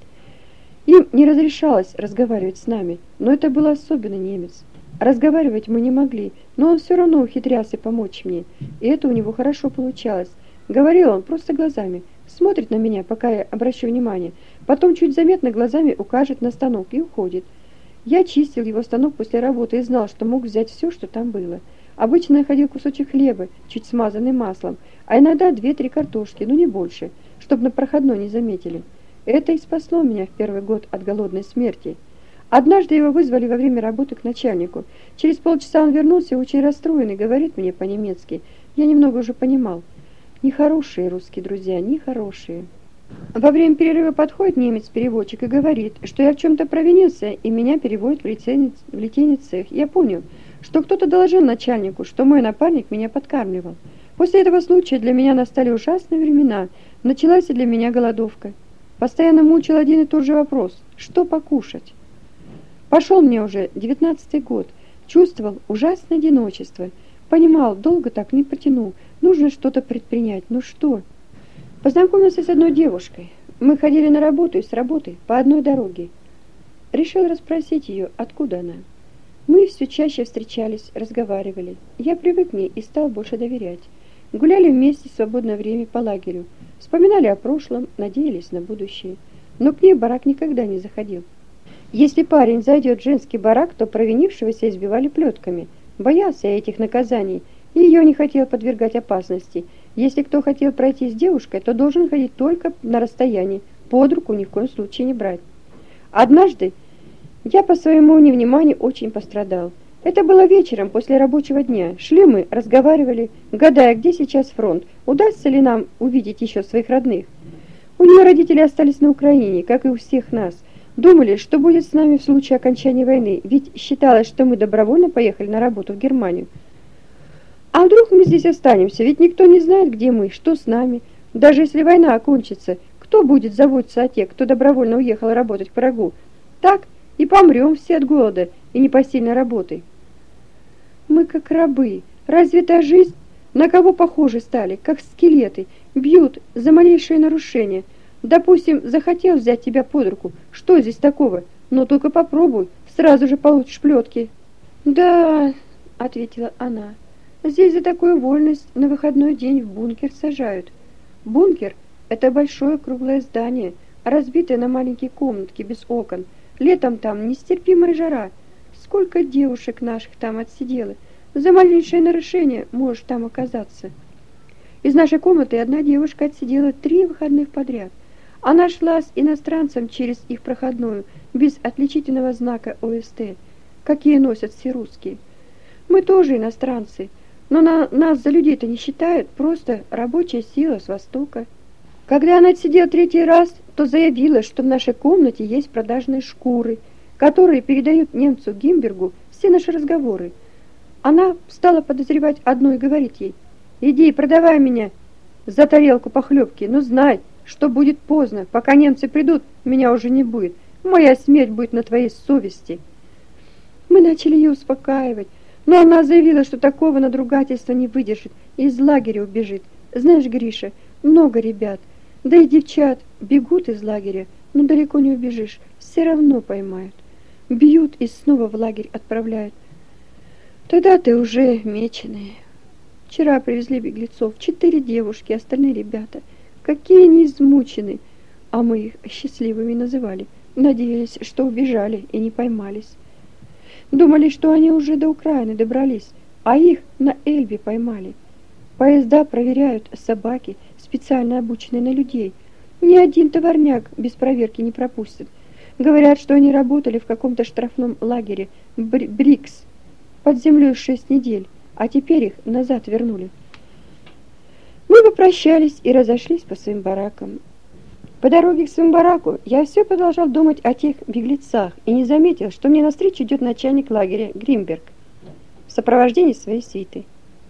Им не разрешалось разговаривать с нами, но это был особенно немец. Разговаривать мы не могли, но он все равно ухитрялся помочь мне, и это у него хорошо получалось. Говорил он просто глазами, смотрит на меня, пока я обращу внимание, потом чуть заметно глазами укажет на станок и уходит. Я чистил его станок после работы и знал, что мог взять все, что там было. Обычно находил кусочек хлеба, чуть смазанный маслом, а иногда 2-3 картошки, но не больше, чтобы на проходной не заметили. Это и спасло меня в первый год от голодной смерти. Однажды его вызвали во время работы к начальнику. Через полчаса он вернулся очень расстроенный, говорит мне по-немецки. Я немного уже понимал. Нехорошие русские друзья, нехорошие. Во время перерыва подходит немец-переводчик и говорит, что я в чем-то провинился, и меня переводят в литейный цех. Я понял, что кто-то доложил начальнику, что мой напарник меня подкармливал. После этого случая для меня настали ужасные времена. Началась и для меня голодовка. Постоянно мучил один и тот же вопрос: что покушать? Пошел мне уже 19-й год. Чувствовал ужасное одиночество. Понимал, долго так не протяну. Нужно что-то предпринять. Ну что? Познакомился с одной девушкой. Мы ходили на работу и с работы по одной дороге. Решил расспросить ее, откуда она. Мы все чаще встречались, разговаривали. Я привык к ней и стал больше доверять. Гуляли вместе в свободное время по лагерю. Вспоминали о прошлом, надеялись на будущее. Но к ней барак никогда не заходил. Если парень зайдет в женский барак, то провинившегося избивали плетками. Боялся я этих наказаний, и ее не хотел подвергать опасности. Если кто хотел пройти с девушкой, то должен ходить только на расстоянии, под руку ни в коем случае не брать. Однажды я по своему невниманию очень пострадал. Это было вечером после рабочего дня. Шли мы, разговаривали, гадая, где сейчас фронт, удастся ли нам увидеть еще своих родных. У нее родители остались на Украине, как и у всех нас. Думали, что будет с нами в случае окончания войны, ведь считалось, что мы добровольно поехали на работу в Германию. А вдруг мы здесь останемся, ведь никто не знает, где мы, что с нами. Даже если война окончится, кто будет заботиться о тех, кто добровольно уехал работать к врагу? Так и помрем все от голода и непосильной работы. Мы как рабы. Разве это жизнь? На кого похожи стали, как скелеты, бьют за малейшее нарушение. Допустим, захотел взять тебя под руку. Что здесь такого? Но только попробуй, сразу же получишь плетки. Да, ответила она. Здесь за такую вольность на выходной день в бункер сажают. Бункер – это большое круглое здание, разбитое на маленькие комнатки без окон. Летом там нестерпимая жара. Сколько девушек наших там отсидело. За малейшее нарушение можешь там оказаться. Из нашей комнаты одна девушка отсидела 3 выходных подряд. Она шла с иностранцем через их проходную, без отличительного знака ОСТ, какие носят все русские. Мы тоже иностранцы, но нас за людей-то не считают, просто рабочая сила с Востока. Когда она отсидела 3-й раз, то заявила, что в нашей комнате есть продажные шкуры, которые передают немцу Гимбергу все наши разговоры. Она стала подозревать одну и говорит ей: «Иди, продавай меня за тарелку похлебки, но знай, что будет поздно, пока немцы придут, меня уже не будет, моя смерть будет на твоей совести». Мы начали ее успокаивать, но она заявила, что такого надругательства не выдержит и из лагеря убежит. Знаешь, Гриша, много ребят, да и девчат бегут из лагеря, Но далеко не убежишь, все равно поймают. Бьют и снова в лагерь отправляют. Тогда ты уже меченый. Вчера привезли беглецов, 4 девушки, остальные ребята. Какие они измучены, а мы их счастливыми называли. Надеялись, что убежали и не поймались. Думали, что они уже до Украины добрались, а их на Эльбе поймали. Поезда проверяют собаки, специально обученные на людей. Ни один товарняк без проверки не пропустит. Говорят, что они работали в каком-то штрафном лагере Брикс под землей 6 недель, а теперь их назад вернули. Мы попрощались и разошлись по своим баракам. По дороге к своему бараку я все продолжал думать о тех беглецах и не заметил, что мне навстречу идет начальник лагеря Гримберг в сопровождении своей свиты.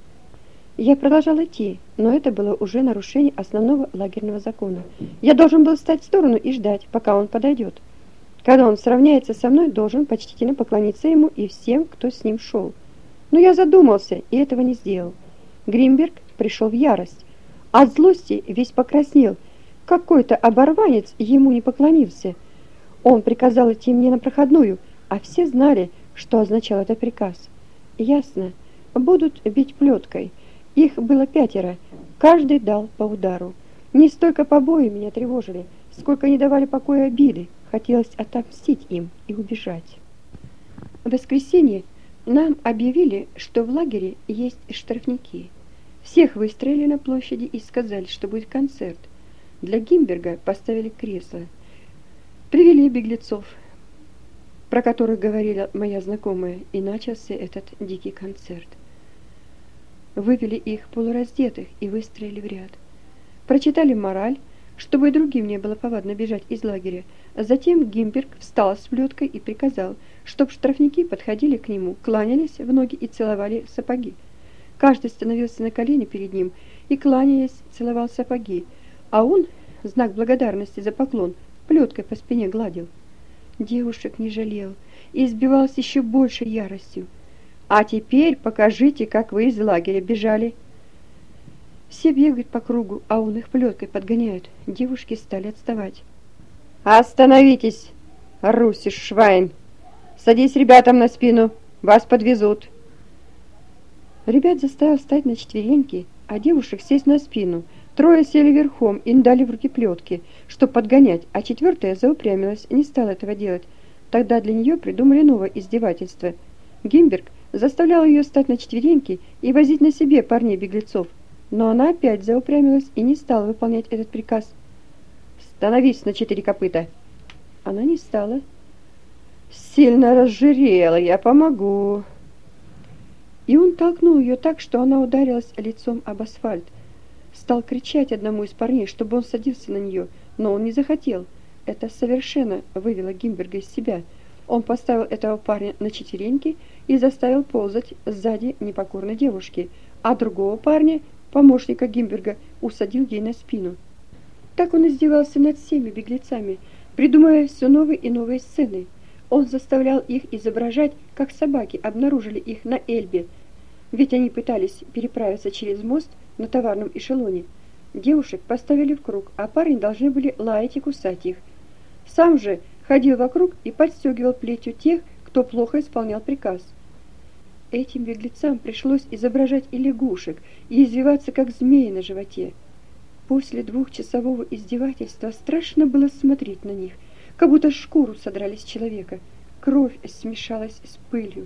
Я продолжал идти, но это было уже нарушение основного лагерного закона. Я должен был встать в сторону и ждать, пока он подойдет. Когда он сравняется со мной, должен почтительно поклониться ему и всем, кто с ним шел. Но я задумался и этого не сделал. Гримберг пришел в ярость. От злости весь покраснел. Какой-то оборванец ему не поклонился. Он приказал идти мне на проходную, а все знали, что означал этот приказ. Ясно, будут бить плеткой. Их было 5, каждый дал по удару. Не столько побои меня тревожили, сколько не давали покоя обиды. Хотелось отомстить им и убежать. В воскресенье нам объявили, что в лагере есть штрафники. Всех выстроили на площади и сказали, что будет концерт. Для Гимберга поставили кресло. Привели беглецов, про которых говорила моя знакомая, и начался этот дикий концерт. Вывели их полураздетых и выстроили в ряд. Прочитали мораль, чтобы и другим не было повадно бежать из лагеря. Затем Гимберг встал с плеткой и приказал, чтоб штрафники подходили к нему, кланялись в ноги и целовали сапоги. Каждый становился на колени перед ним и, кланяясь, целовал сапоги, а он, в знак благодарности за поклон, плеткой по спине гладил. Девушек не жалел и избивал с еще большей яростью. «А теперь покажите, как вы из лагеря бежали». Все бегают по кругу, а он их плеткой подгоняет. Девушки стали отставать. «Остановитесь, Русиш Швайн! Садись ребятам на спину, вас подвезут!» Ребят заставил встать на четвереньки, а девушек сесть на спину. 3 сели верхом и дали в руки плетки, чтобы подгонять, а 4 заупрямилась, не стала этого делать. Тогда для нее придумали новое издевательство. Гимберг заставлял ее встать на четвереньки и возить на себе парней-беглецов, но она опять заупрямилась и не стала выполнять этот приказ. «Становись на 4 копыта!» Она не стала. «Сильно разжирела, я помогу!» И он толкнул ее так, что она ударилась лицом об асфальт. Стал кричать одному из парней, чтобы он садился на нее, но он не захотел. Это совершенно вывело Гимберга из себя. Он поставил этого парня на четвереньки и заставил ползать сзади непокорной девушки, а другого парня, помощника Гимберга, усадил ей на спину. Так он издевался над всеми беглецами, придумывая все новые и новые сцены. Он заставлял их изображать, как собаки обнаружили их на Эльбе, ведь они пытались переправиться через мост на товарном эшелоне. Девушек поставили в круг, а парни должны были лаять и кусать их. Сам же ходил вокруг и подстегивал плетью тех, кто плохо исполнял приказ. Этим беглецам пришлось изображать и лягушек, и извиваться, как змеи на животе. После 2-часового издевательства страшно было смотреть на них, как будто шкуру содрали с человека. Кровь смешалась с пылью.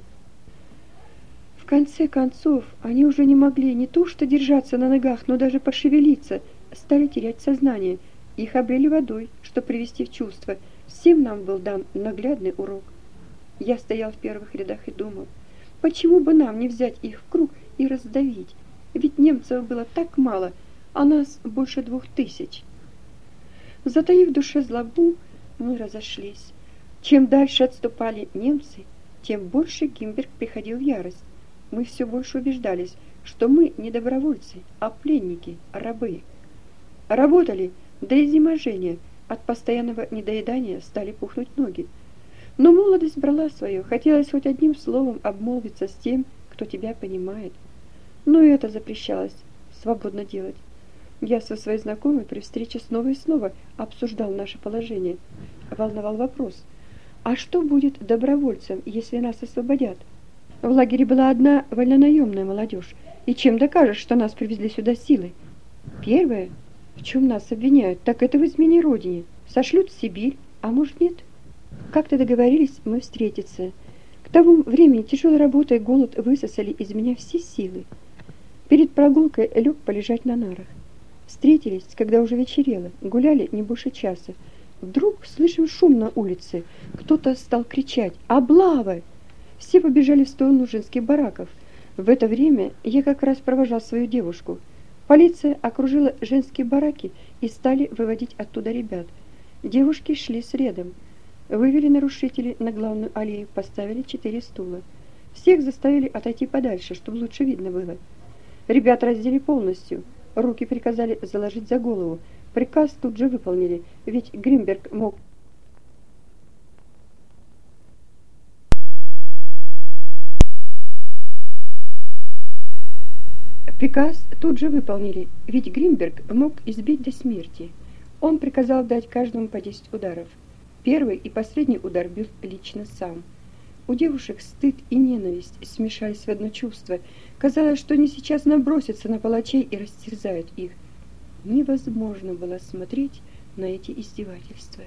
В конце концов, они уже не могли не то что держаться на ногах, но даже пошевелиться, стали терять сознание. Их облили водой, чтобы привести в чувство. Всем нам был дан наглядный урок. Я стоял в первых рядах и думал, почему бы нам не взять их в круг и раздавить? Ведь немцев было так мало, а нас больше 2000. Затаив в душе злобу, мы разошлись. Чем дальше отступали немцы, тем больше Гимберг приходил в ярость. Мы все больше убеждались, что мы не добровольцы, а пленники, рабы. Работали до изнеможения, от постоянного недоедания стали пухнуть ноги. Но молодость брала свое, хотелось хоть одним словом обмолвиться с тем, кто тебя понимает. Но и это запрещалось свободно делать. Я со своей знакомой при встрече снова и снова обсуждал наше положение. Волновал вопрос: а что будет добровольцам, если нас освободят? В лагере была одна вольнонаемная молодежь. И чем докажешь, что нас привезли сюда силой? Первое, в чем нас обвиняют, так это в измене родине. Сошлют в Сибирь, а может нет? Как-то договорились мы встретиться. К тому времени тяжелая работа и голод высосали из меня все силы. Перед прогулкой лег полежать на нарах. Встретились, когда уже вечерело, гуляли не больше часа. Вдруг слышим шум на улице. Кто-то стал кричать: «Облава!» Все побежали в сторону женских бараков. В это время я как раз провожал свою девушку. Полиция окружила женские бараки и стали выводить оттуда ребят. Девушки шли следом. Вывели нарушителей на главную аллею, поставили 4 стула. Всех заставили отойти подальше, чтобы лучше видно было. Ребят раздели полностью. Руки приказали заложить за голову. Приказ тут же выполнили, ведь Гринберг мог... избить до смерти. Он приказал дать каждому по 10 ударов. Первый и последний удар бил лично сам. У девушек стыд и ненависть смешались в одно чувство. Казалось, что они сейчас набросятся на палачей и растерзают их. Невозможно было смотреть на эти издевательства.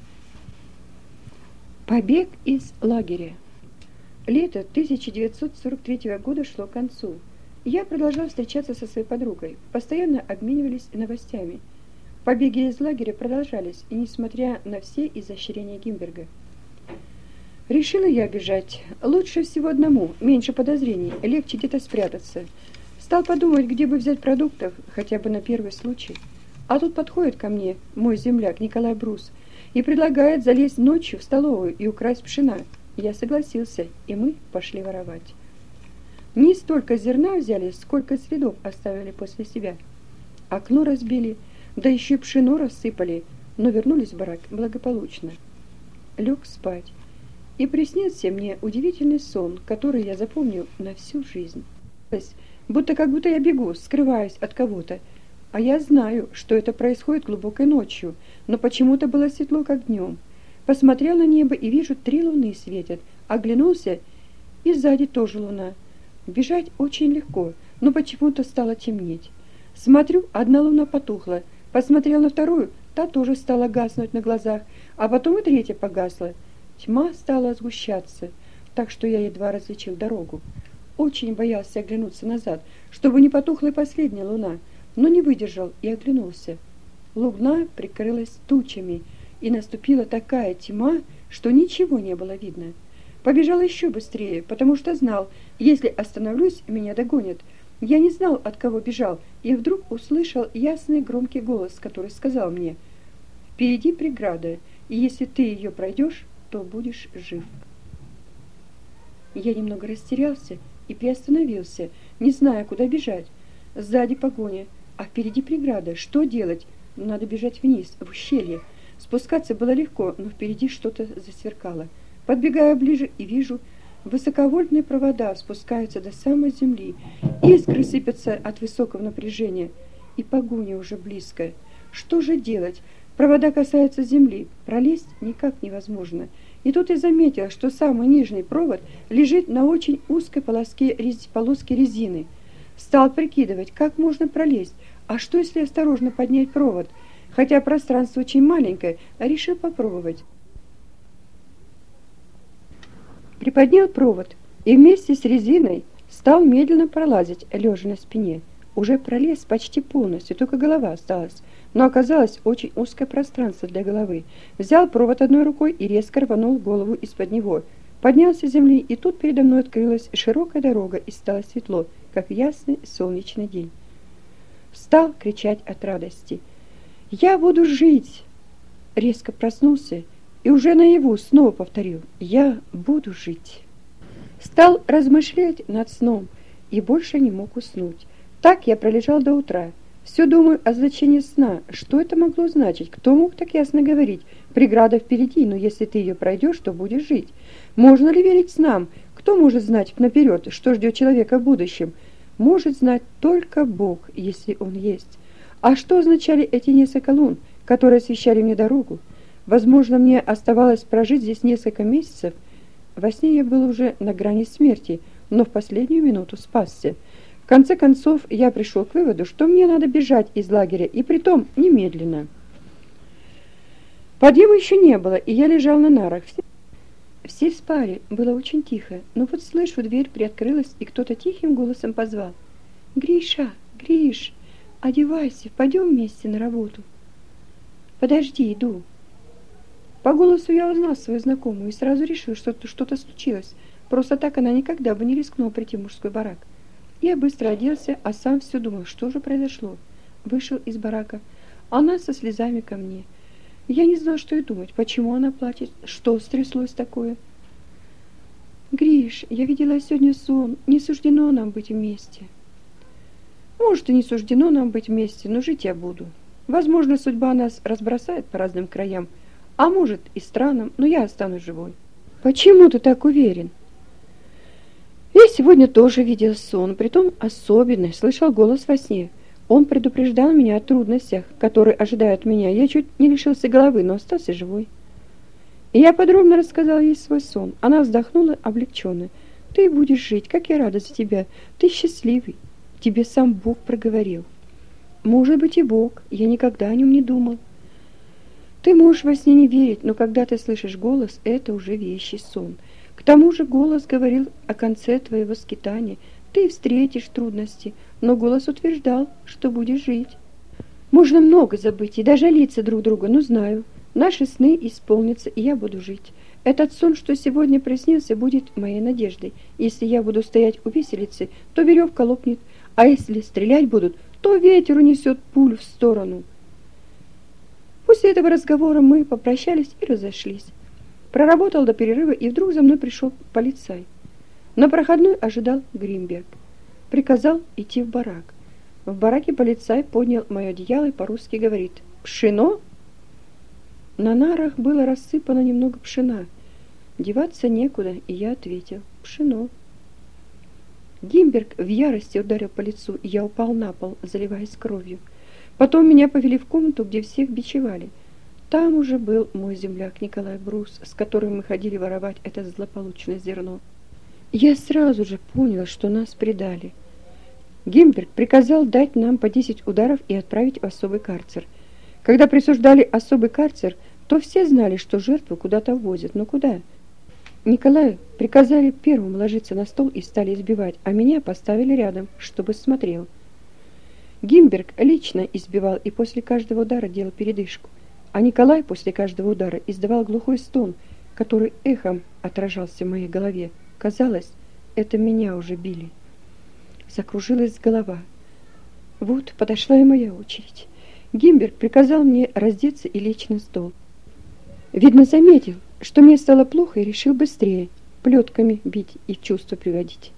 Побег из лагеря. Лето 1943 года шло к концу. Я продолжал встречаться со своей подругой. Постоянно обменивались новостями. Побеги из лагеря продолжались, и несмотря на все изощрения Гимберга. Решила я бежать. Лучше всего одному, меньше подозрений, легче где-то спрятаться. Стал подумать, где бы взять продуктов, хотя бы на первый случай. А тут подходит ко мне мой земляк Николай Брус и предлагает залезть ночью в столовую и украсть пшена. Я согласился, и мы пошли воровать. Не столько зерна взяли, сколько следов оставили после себя. Окно разбили, да еще и пшено рассыпали, но вернулись в барак благополучно. Лег спать. И приснился мне удивительный сон, который я запомню на всю жизнь. Будто я бегу, скрываюсь от кого-то. А я знаю, что это происходит глубокой ночью, но почему-то было светло, как днем. Посмотрел на небо и вижу, 3 луны светят. Оглянулся, и сзади тоже луна. Бежать очень легко, но почему-то стало темнеть. Смотрю, одна луна потухла. Посмотрел на вторую, та тоже стала гаснуть на глазах, а потом и третья погасла. Тьма стала сгущаться, так что я едва различил дорогу. Очень боялся оглянуться назад, чтобы не потухла и последняя луна, но не выдержал и оглянулся. Луна прикрылась тучами, и наступила такая тьма, что ничего не было видно. Побежал еще быстрее, потому что знал, если остановлюсь, меня догонят. Я не знал, от кого бежал, и вдруг услышал ясный громкий голос, который сказал мне: «Впереди преграда, и если ты ее пройдешь, то будешь жив». Я немного растерялся и приостановился, не зная, куда бежать. Сзади погоня, а впереди преграда. Что делать? Надо бежать вниз, в ущелье. Спускаться было легко, но впереди что-то засверкало. Подбегаю ближе и вижу, высоковольтные провода спускаются до самой земли. Искры сыпятся от высокого напряжения, и погоня уже близко. Что же делать? Провода касаются земли, пролезть никак невозможно. И тут я заметил, что самый нижний провод лежит на очень узкой полоске резины. Стал прикидывать, как можно пролезть, а что если осторожно поднять провод? Хотя пространство очень маленькое, решил попробовать. Приподнял провод и вместе с резиной стал медленно пролазить, лежа на спине. Уже пролез почти полностью, только голова осталась. Но оказалось очень узкое пространство для головы. Взял провод одной рукой и резко рванул голову из-под него. Поднялся с земли, и тут передо мной открылась широкая дорога, и стало светло, как ясный солнечный день. Стал кричать от радости: «Я буду жить!» Резко проснулся и уже наяву снова повторил: «Я буду жить!» Стал размышлять над сном и больше не мог уснуть. Так я пролежал до утра. Все думаю о значении сна. Что это могло значить? Кто мог так ясно говорить? Преграда впереди, но если ты ее пройдешь, то будешь жить. Можно ли верить снам? Кто может знать наперед, что ждет человека в будущем? Может знать только Бог, если Он есть. А что означали эти несколько лун, которые освещали мне дорогу? Возможно, мне оставалось прожить здесь несколько месяцев. Во сне я был уже на грани смерти, но в последнюю минуту спасся. В конце концов, я пришел к выводу, что мне надо бежать из лагеря, и притом немедленно. Подъема еще не было, и я лежал на нарах. Все спали, было очень тихо, но вот слышу, дверь приоткрылась, и кто-то тихим голосом позвал: «Гриша, Гриш, одевайся, пойдем вместе на работу». «Подожди, иду». По голосу я узнал свою знакомую и сразу решил, что что-то случилось. Просто так она никогда бы не рискнула прийти в мужской барак. Я быстро оделся, а сам все думал, что же произошло. Вышел из барака. Она со слезами ко мне. Я не знал, что и думать. Почему она плачет? Что стряслось такое? «Гриш, я видела сегодня сон. Не суждено нам быть вместе». «Может, и не суждено нам быть вместе, но жить я буду. Возможно, судьба нас разбросает по разным краям, а может и странам, но я останусь живой». «Почему ты так уверен?» «Я сегодня тоже видел сон, притом особенный, слышал голос во сне. Он предупреждал меня о трудностях, которые ожидают меня. Я чуть не лишился головы, но остался живой». И я подробно рассказал ей свой сон. Она вздохнула облегченно. «Ты будешь жить, как я рада за тебя. Ты счастливый. Тебе сам Бог проговорил». «Может быть, и Бог. Я никогда о нем не думал». «Ты можешь во сне не верить, но когда ты слышишь голос, это уже вещий сон. К тому же голос говорил о конце твоего скитания. Ты встретишь трудности, но голос утверждал, что будешь жить. Можно много забыть и даже лица друг друга, но знаю, наши сны исполнятся, и я буду жить. Этот сон, что сегодня приснился, будет моей надеждой. Если я буду стоять у виселицы, то веревка лопнет, а если стрелять будут, то ветер унесет пулю в сторону». После этого разговора мы попрощались и разошлись. Проработал до перерыва, и вдруг за мной пришел полицай. На проходной ожидал Гримберг. Приказал идти в барак. В бараке полицай поднял мое одеяло и по-русски говорит: «Пшено?» На нарах было рассыпано немного пшена. Деваться некуда, и я ответил: «Пшено». Гимберг в ярости ударил по лицу, и я упал на пол, заливаясь кровью. Потом меня повели в комнату, где всех бичевали. Там уже был мой земляк Николай Брус, с которым мы ходили воровать это злополучное зерно. Я сразу же понял, что нас предали. Гимберг приказал дать нам по 10 ударов и отправить в особый карцер. Когда присуждали особый карцер, то все знали, что жертву куда-то увозят. Но куда? Николаю приказали первым ложиться на стол и стали избивать, а меня поставили рядом, чтобы смотрел. Гимберг лично избивал и после каждого удара делал передышку, а Николай после каждого удара издавал глухой стон, который эхом отражался в моей голове. Казалось, это меня уже били. Закружилась голова. Вот подошла и моя очередь. Гимберг приказал мне раздеться и лечь на стол. Видно, заметил, что мне стало плохо, и решил быстрее плетками бить и в чувство приводить.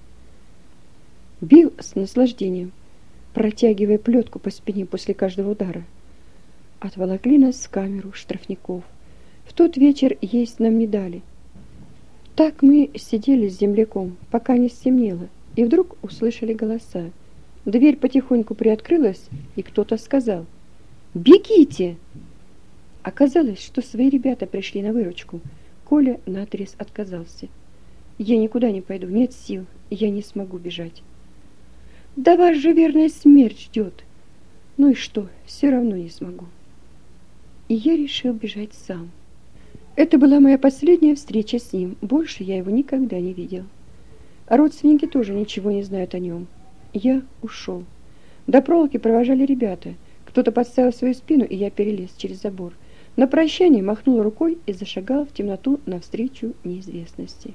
Бил с наслаждением, протягивая плетку по спине после каждого удара. Отволокли нас в камеру штрафников. В тот вечер есть нам не дали. Так мы сидели с земляком, пока не стемнело, и вдруг услышали голоса. Дверь потихоньку приоткрылась, и кто-то сказал: «Бегите!» Оказалось, что свои ребята пришли на выручку. Коля наотрез отказался. «Я никуда не пойду, нет сил, я не смогу бежать». «Да вас же верная смерть ждет». «Ну и что, все равно не смогу». И я решил бежать сам. Это была моя последняя встреча с ним, больше я его никогда не видел. Родственники тоже ничего не знают о нем. Я ушел. До проволоки провожали ребята. Кто-то подставил свою спину, и я перелез через забор. На прощание махнул рукой и зашагал в темноту навстречу неизвестности.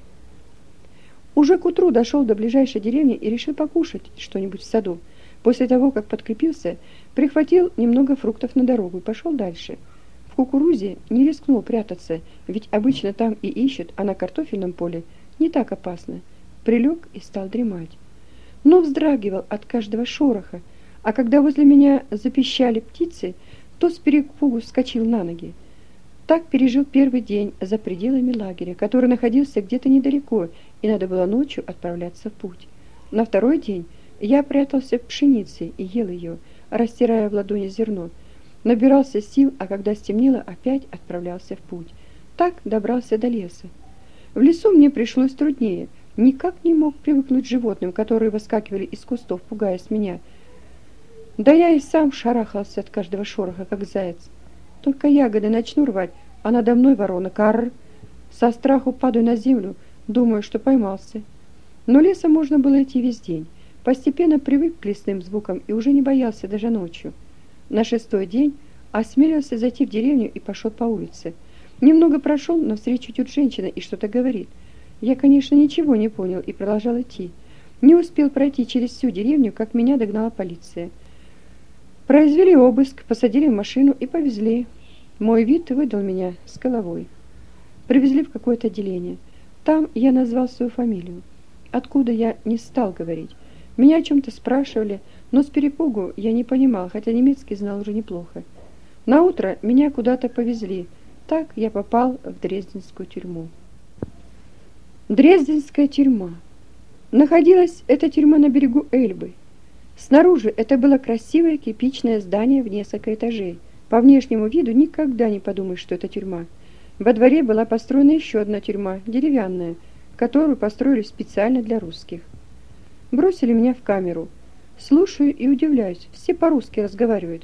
Уже к утру дошел до ближайшей деревни и решил покушать что-нибудь в саду. После того, как подкрепился, прихватил немного фруктов на дорогу и пошел дальше. В кукурузе не рискнул прятаться, ведь обычно там и ищут, а на картофельном поле не так опасно. Прилег и стал дремать. Но вздрагивал от каждого шороха, а когда возле меня запищали птицы, то с перепугу вскочил на ноги. Так пережил первый день за пределами лагеря, который находился где-то недалеко, и надо было ночью отправляться в путь. На второй день я прятался в пшенице и ел ее, растирая в ладони зерно. Набирался сил, а когда стемнело, опять отправлялся в путь. Так добрался до леса. В лесу мне пришлось труднее. Никак не мог привыкнуть к животным, которые выскакивали из кустов, пугаясь меня. Да я и сам шарахался от каждого шороха, как заяц. Только ягоды начну рвать, а надо мной ворона. Карр! Со страху падаю на землю, думаю, что поймался. Но лесом можно было идти весь день. Постепенно привык к лесным звукам и уже не боялся даже ночью. На 6-й день осмелился зайти в деревню и пошел по улице. Немного прошел, навстречу идет женщина и что-то говорит. Я, конечно, ничего не понял и продолжал идти. Не успел пройти через всю деревню, как меня догнала полиция. Произвели обыск, посадили в машину и повезли. Мой вид выдал меня с головой. Привезли в какое-то отделение. Там я назвал свою фамилию. Откуда я не стал говорить. Меня о чем-то спрашивали, но с перепугу я не понимал, хотя немецкий знал уже неплохо. Наутро меня куда-то повезли. Так я попал в Дрезденскую тюрьму. Дрезденская тюрьма. Находилась эта тюрьма на берегу Эльбы. Снаружи это было красивое кирпичное здание в несколько этажей. По внешнему виду никогда не подумаешь, что это тюрьма. Во дворе была построена еще одна тюрьма, деревянная, которую построили специально для русских. Бросили меня в камеру. Слушаю и удивляюсь, все по-русски разговаривают.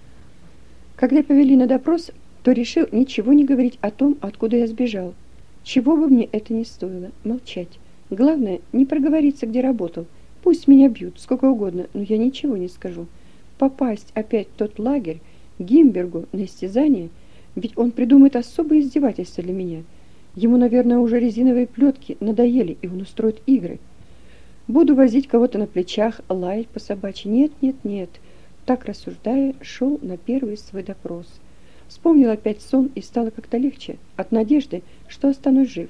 Когда повели на допрос, то решил ничего не говорить о том, откуда я сбежал. Чего бы мне это ни стоило, молчать. Главное, не проговориться, где работал. Пусть меня бьют, сколько угодно, но я ничего не скажу. Попасть опять в тот лагерь, Гимбергу, на истязание, ведь он придумает особые издевательства для меня. Ему, наверное, уже резиновые плетки надоели, и он устроит игры. Буду возить кого-то на плечах, лаять по собачьи. Нет, нет, нет. Так рассуждая, шел на первый свой допрос. Вспомнил опять сон и стало как-то легче, от надежды, что останусь жив.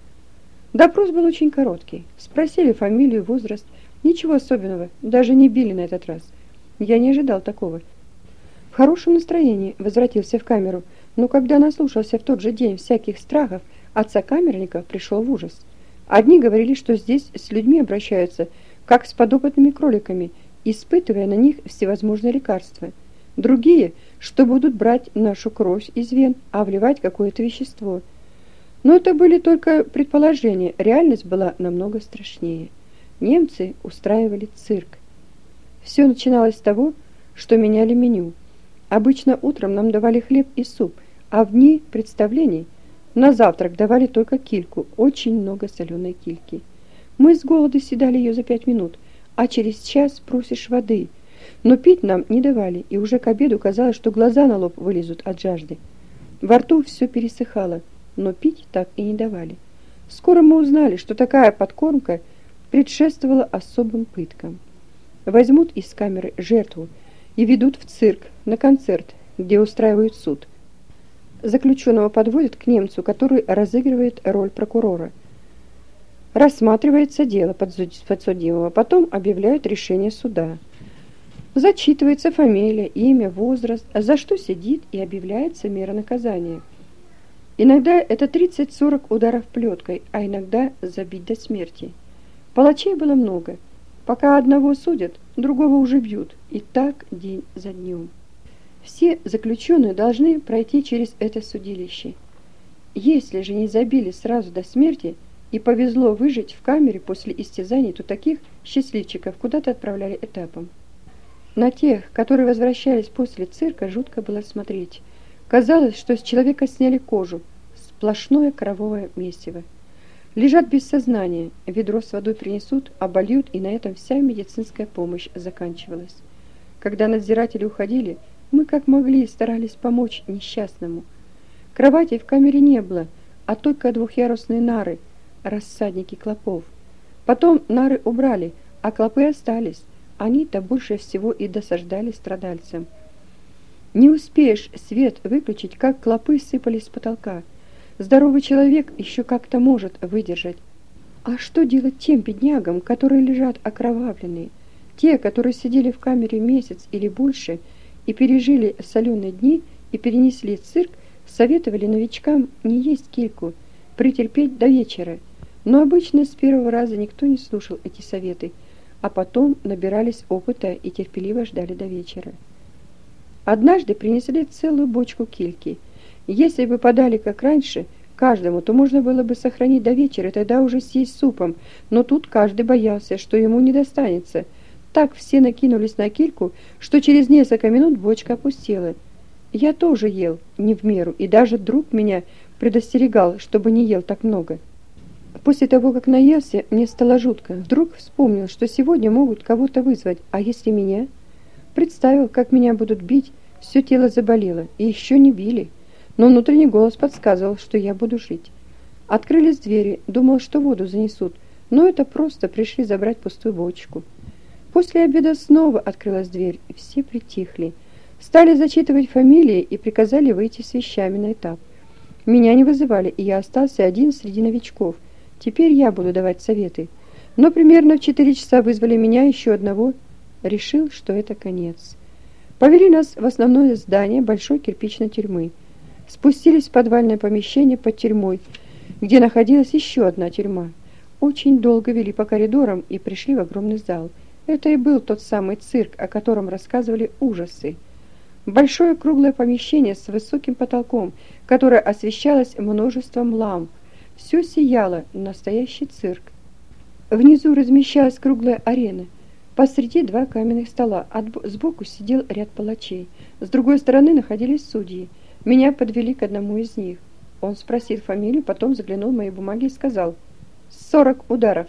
Допрос был очень короткий. Спросили фамилию, возраст. Ничего особенного, даже не били на этот раз. Я не ожидал такого. В хорошем настроении возвратился в камеру, но когда наслушался в тот же день всяких страхов, от сокамерников пришел в ужас. Одни говорили, что здесь с людьми обращаются, как с подопытными кроликами, испытывая на них всевозможные лекарства. Другие, что будут брать нашу кровь из вен, а вливать какое-то вещество. Но это были только предположения, реальность была намного страшнее. Немцы устраивали цирк. Все начиналось с того, что меняли меню. Обычно утром нам давали хлеб и суп, а в дни представлений на завтрак давали только кильку, очень много соленой кильки. Мы с голоду съедали ее за 5 минут, а через час просишь воды. Но пить нам не давали, и уже к обеду казалось, что глаза на лоб вылезут от жажды. Во рту все пересыхало, но пить так и не давали. Скоро мы узнали, что такая подкормка предшествовала особым пыткам. Возьмут из камеры жертву и ведут в цирк, на концерт, где устраивают суд. Заключенного подводят к немцу, который разыгрывает роль прокурора. Рассматривается дело подсудимого, потом объявляют решение суда. Зачитывается фамилия, имя, возраст, за что сидит, и объявляется мера наказания. Иногда это 30-40 ударов плеткой, а иногда забить до смерти. Палачей было много. Пока одного судят, другого уже бьют, и так день за днем. Все заключенные должны пройти через это судилище. Если же не забили сразу до смерти и повезло выжить в камере после истязаний, то таких счастливчиков куда-то отправляли этапом. На тех, которые возвращались после цирка, жутко было смотреть. Казалось, что с человека сняли кожу, сплошное кровавое месиво. Лежат без сознания, ведро с водой принесут, обольют, и на этом вся медицинская помощь заканчивалась. Когда надзиратели уходили, мы как могли старались помочь несчастному. Кровати в камере не было, а только двухъярусные нары, рассадники клопов. Потом нары убрали, а клопы остались. Они-то больше всего и досаждали страдальцам. Не успеешь свет выключить, как клопы сыпались с потолка. Здоровый человек еще как-то может выдержать. А что делать тем беднягам, которые лежат окровавленные? Те, которые сидели в камере месяц или больше и пережили соленые дни и перенесли цирк, советовали новичкам не есть кильку, претерпеть до вечера. Но обычно с первого раза никто не слушал эти советы. а потом набирались опыта и терпеливо ждали до вечера. Однажды принесли целую бочку кильки. Если бы подали как раньше каждому, то можно было бы сохранить до вечера, тогда уже съесть супом, но тут каждый боялся, что ему не достанется. Так все накинулись на кильку, что через несколько минут бочка опустела. Я тоже ел не в меру, и даже друг меня предостерегал, чтобы не ел так много. После того, как наелся, мне стало жутко. Вдруг вспомнил, что сегодня могут кого-то вызвать, а если меня? Представил, как меня будут бить, все тело заболело, и еще не били. Но внутренний голос подсказывал, что я буду жить. Открылись двери, думал, что воду занесут, но это просто пришли забрать пустую бочку. После обеда снова открылась дверь, и все притихли. Стали зачитывать фамилии и приказали выйти с вещами на этап. Меня не вызывали, и я остался один среди новичков. Теперь я буду давать советы. Но примерно в 4 часа вызвали меня еще одного. Решил, что это конец. Повели нас в основное здание большой кирпичной тюрьмы. Спустились в подвальное помещение под тюрьмой, где находилась еще одна тюрьма. Очень долго вели по коридорам и пришли в огромный зал. Это и был тот самый цирк, о котором рассказывали ужасы. Большое круглое помещение с высоким потолком, которое освещалось множеством ламп. Все сияло, настоящий цирк. Внизу размещалась круглая арена. Посреди 2 каменных стола, сбоку сидел ряд палачей. С другой стороны находились судьи. Меня подвели к одному из них. Он спросил фамилию, потом заглянул в мои бумаги и сказал: 40 ударов.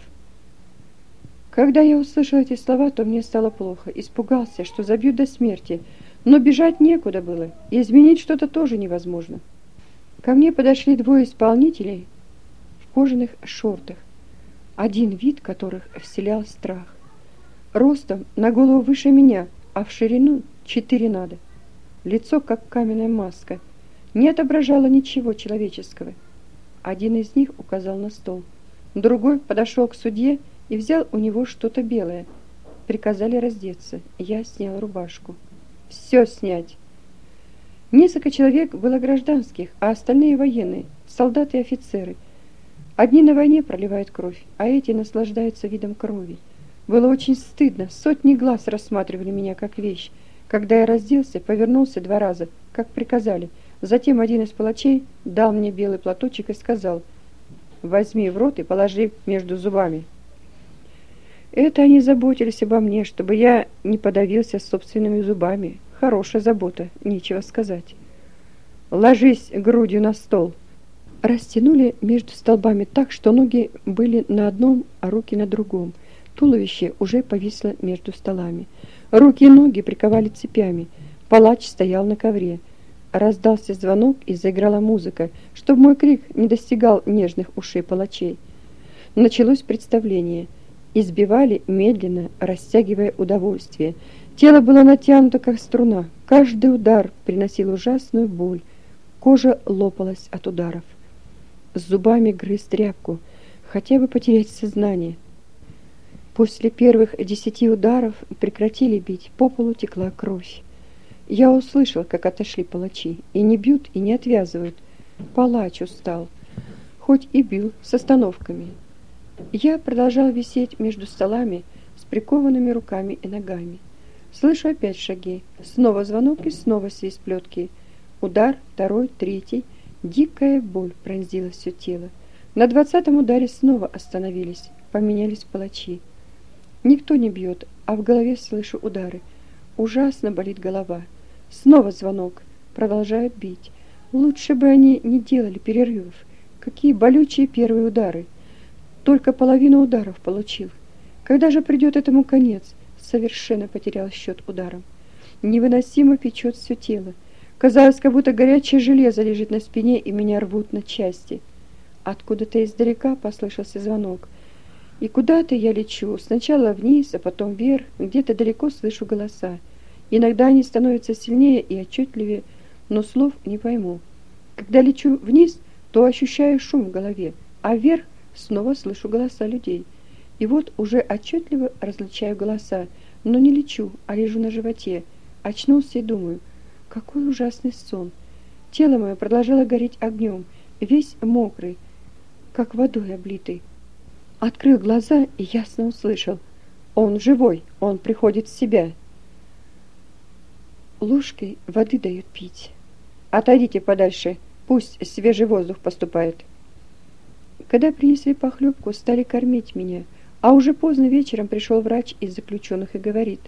Когда я услышал эти слова, то мне стало плохо. Испугался, что забьют до смерти. Но бежать некуда было, и изменить что-то тоже невозможно. Ко мне подошли 2 исполнителей в кожаных шортах, один вид которых вселял страх. Ростом на голову выше меня, а в ширину 4 надо. Лицо, как каменная маска, не отображало ничего человеческого. Один из них указал на стол, другой подошел к судье и взял у него что-то белое. Приказали раздеться, я снял рубашку. Все снять. Несколько человек было гражданских, а остальные военные, солдаты и офицеры. Одни на войне проливают кровь, а эти наслаждаются видом крови. Было очень стыдно, сотни глаз рассматривали меня как вещь. Когда я разделся, повернулся 2 раза, как приказали. Затем один из палачей дал мне белый платочек и сказал: возьми в рот и положи между зубами. Это они заботились обо мне, чтобы я не подавился собственными зубами. Хорошая забота, нечего сказать. Ложись грудью на стол. Растянули между столбами так, что ноги были на одном, а руки на другом. Туловище уже повисло между столами. Руки и ноги приковали цепями. Палач стоял на ковре. Раздался звонок, и заиграла музыка, чтобы мой крик не достигал нежных ушей палачей. Началось представление. Избивали медленно, растягивая удовольствие. Тело было натянуто, как струна. Каждый удар приносил ужасную боль. Кожа лопалась от ударов. С зубами грыз тряпку, хотя бы потерять сознание. После первых 10 ударов прекратили бить, по полу текла кровь. Я услышал, как отошли палачи, и не бьют, и не отвязывают. Палач устал, хоть и бил с остановками. Я продолжал висеть между столами с прикованными руками и ногами. Слышу опять шаги, снова звонок и снова свист плетки. Удар, 2-й, 3-й. Дикая боль пронзила все тело. На 20-м ударе снова остановились, поменялись палачи. Никто не бьет, а в голове слышу удары. Ужасно болит голова. Снова звонок. Продолжают бить. Лучше бы они не делали перерывов. Какие болючие первые удары. Только половину ударов получил. Когда же придет этому конец? Совершенно потерял счет ударам. Невыносимо печет все тело. Казалось, как будто горячее железо лежит на спине, и меня рвут на части. Откуда-то издалека послышался звонок. И куда-то я лечу. Сначала вниз, а потом вверх. Где-то далеко слышу голоса. Иногда они становятся сильнее и отчетливее, но слов не пойму. Когда лечу вниз, то ощущаю шум в голове, а вверх снова слышу голоса людей. И вот уже отчетливо различаю голоса, но не лечу, а лежу на животе. Очнулся и думаю, какой ужасный сон. Тело мое продолжало гореть огнем, весь мокрый, как водой облитый. Открыл глаза и ясно услышал: Он живой, он приходит в себя. Ложкой воды дают пить. Отойдите подальше, пусть свежий воздух поступает. Когда принесли похлебку, стали кормить меня, а уже поздно вечером пришел врач из заключенных и говорит: